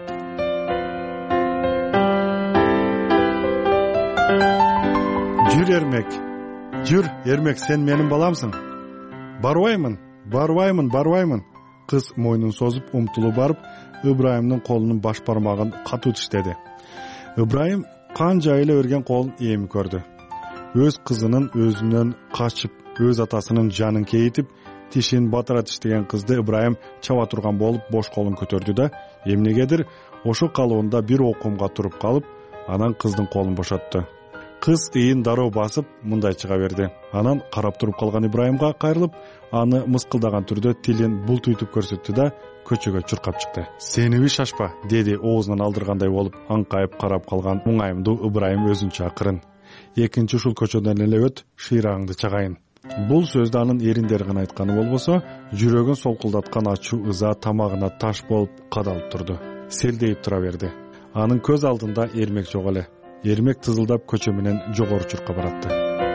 Жүр эрмек, жүр эрмек, сен менин баламсың. Барбаймын, барбаймын, барбаймын. Кыз мойнун созуп умтулуп барып, Ыбрайымдын колунун баш бармагын катуу тиштеди. Ыбрайым канча эле берген колун эми көрдү. Өз кызынын өзүнөн качып, өз атасынын жанын кейитип, тишин батыра тиштеген кызды Ыбрайым чаба турган болуп бош колун көтөрдү да, эмнегедир ошо калыбында бир окумга туруп калып, анан кыздын колун бошотту. кыз ыйын дароо басып мындай чыга берди. Анан карап туруп калган Ибрайымга кайрылып, аны мыскылдаган түрдө тилин бултуйтуп көрсөттү да көчөгө чуркап чыкты. Сениби шашпа, деди оозунан алдыргандай болуп аңкайып карап калган муңайымдуу Ибрайым өзүнчө акырын. Экинчи ушул көчөдөн эле өт, шыйрагыңды чагайын. Бул сөздү анын эриндери гана айтканы болбосо, жүрөгүн солкулдаткан ачуу ыза тамагына таш болуп кадалып турду. Селдейип тура берди. Анын көз алдында эрмек жок эле. Эрмек тызылдап көчө менен жогору чуркка баратты.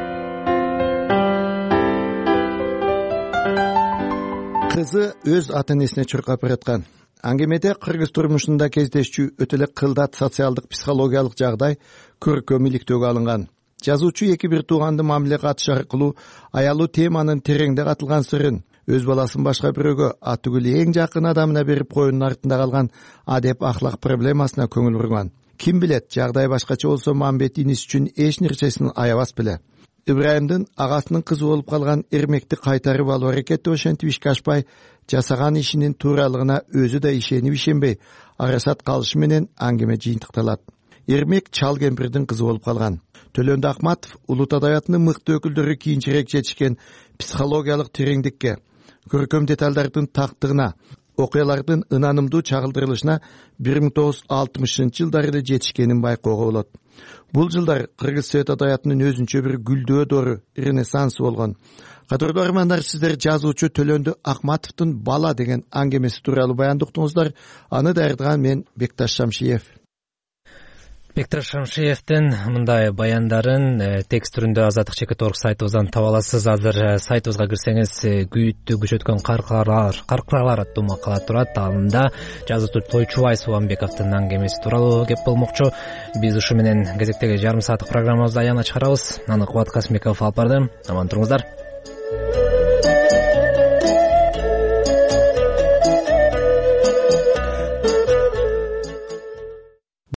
Кызы өз ата-энесине чуркап бараткан. Аңгемеде кыргыз турмушунда кездешчү өтө эле кылдат социалдык психологиялык жагдай көркөм иликтөөгө алынган. Жазуучу эки бир тууганды мамиле катыш аркылуу аялуу теманын тереңде катылган сырын өз баласын башка бирөөгө атүгүл эң жакын адамына берип коюунун артында калган адеп ахлак проблемасына көңүл бурган. Ким билет, жагдай башкача болсо Мамбет иниси үчүн эч нерсесин аябас беле. Ибрайымдын агасынын кызы болуп калган эрмекти кайтарып алуу аракети ошентип ишке ашпай, жасаган ишинин тууралыгына өзү да ишенип ишенбей арасат калышы менен аңгеме жыйынтыкталат. Эрмек чал кемпирдин кызы болуп калган. Төлөндү Акматов улут адабиятынын мыкты өкүлдөрү кийинчерээк жетишкен психологиялык тереңдикке, көркөм деталдардын тактыгына, окуялардын ынанымдуу чагылдырылышына бир миң тогуз жүз алтымышынчы жылдары эле жетишкенин байкоого болот. Бул жылдар кыргыз совет адабиятынын өзүнчө бир гүлдөө дору, ренессансы болгон. Кадырлуу армандар, сиздер жазуучу Төлөндү Акматовдун Бала деген аңгемеси тууралуу баяндыктыңыздар. Аны даярдаган мен Бекташ Шамшиев. Бекташ Шамшиевдин мындай баяндарын текст түрүндө Азаттык чекит орг сайтыбыздан таба аласыз. Азыр сайтыбызга кирсеңиз күйүттү күчөткөн каркыралар, каркыралар аттуу макала турат. Анда жазуучу Тойчубай Субанбековдун аңгемеси тууралуу кеп болмокчу. Биз ушу менен кезектеги жарым сааттык программабызды аягына чыгарабыз. Аны Кубат Касымбеков алып барды. Аман туруңуздар.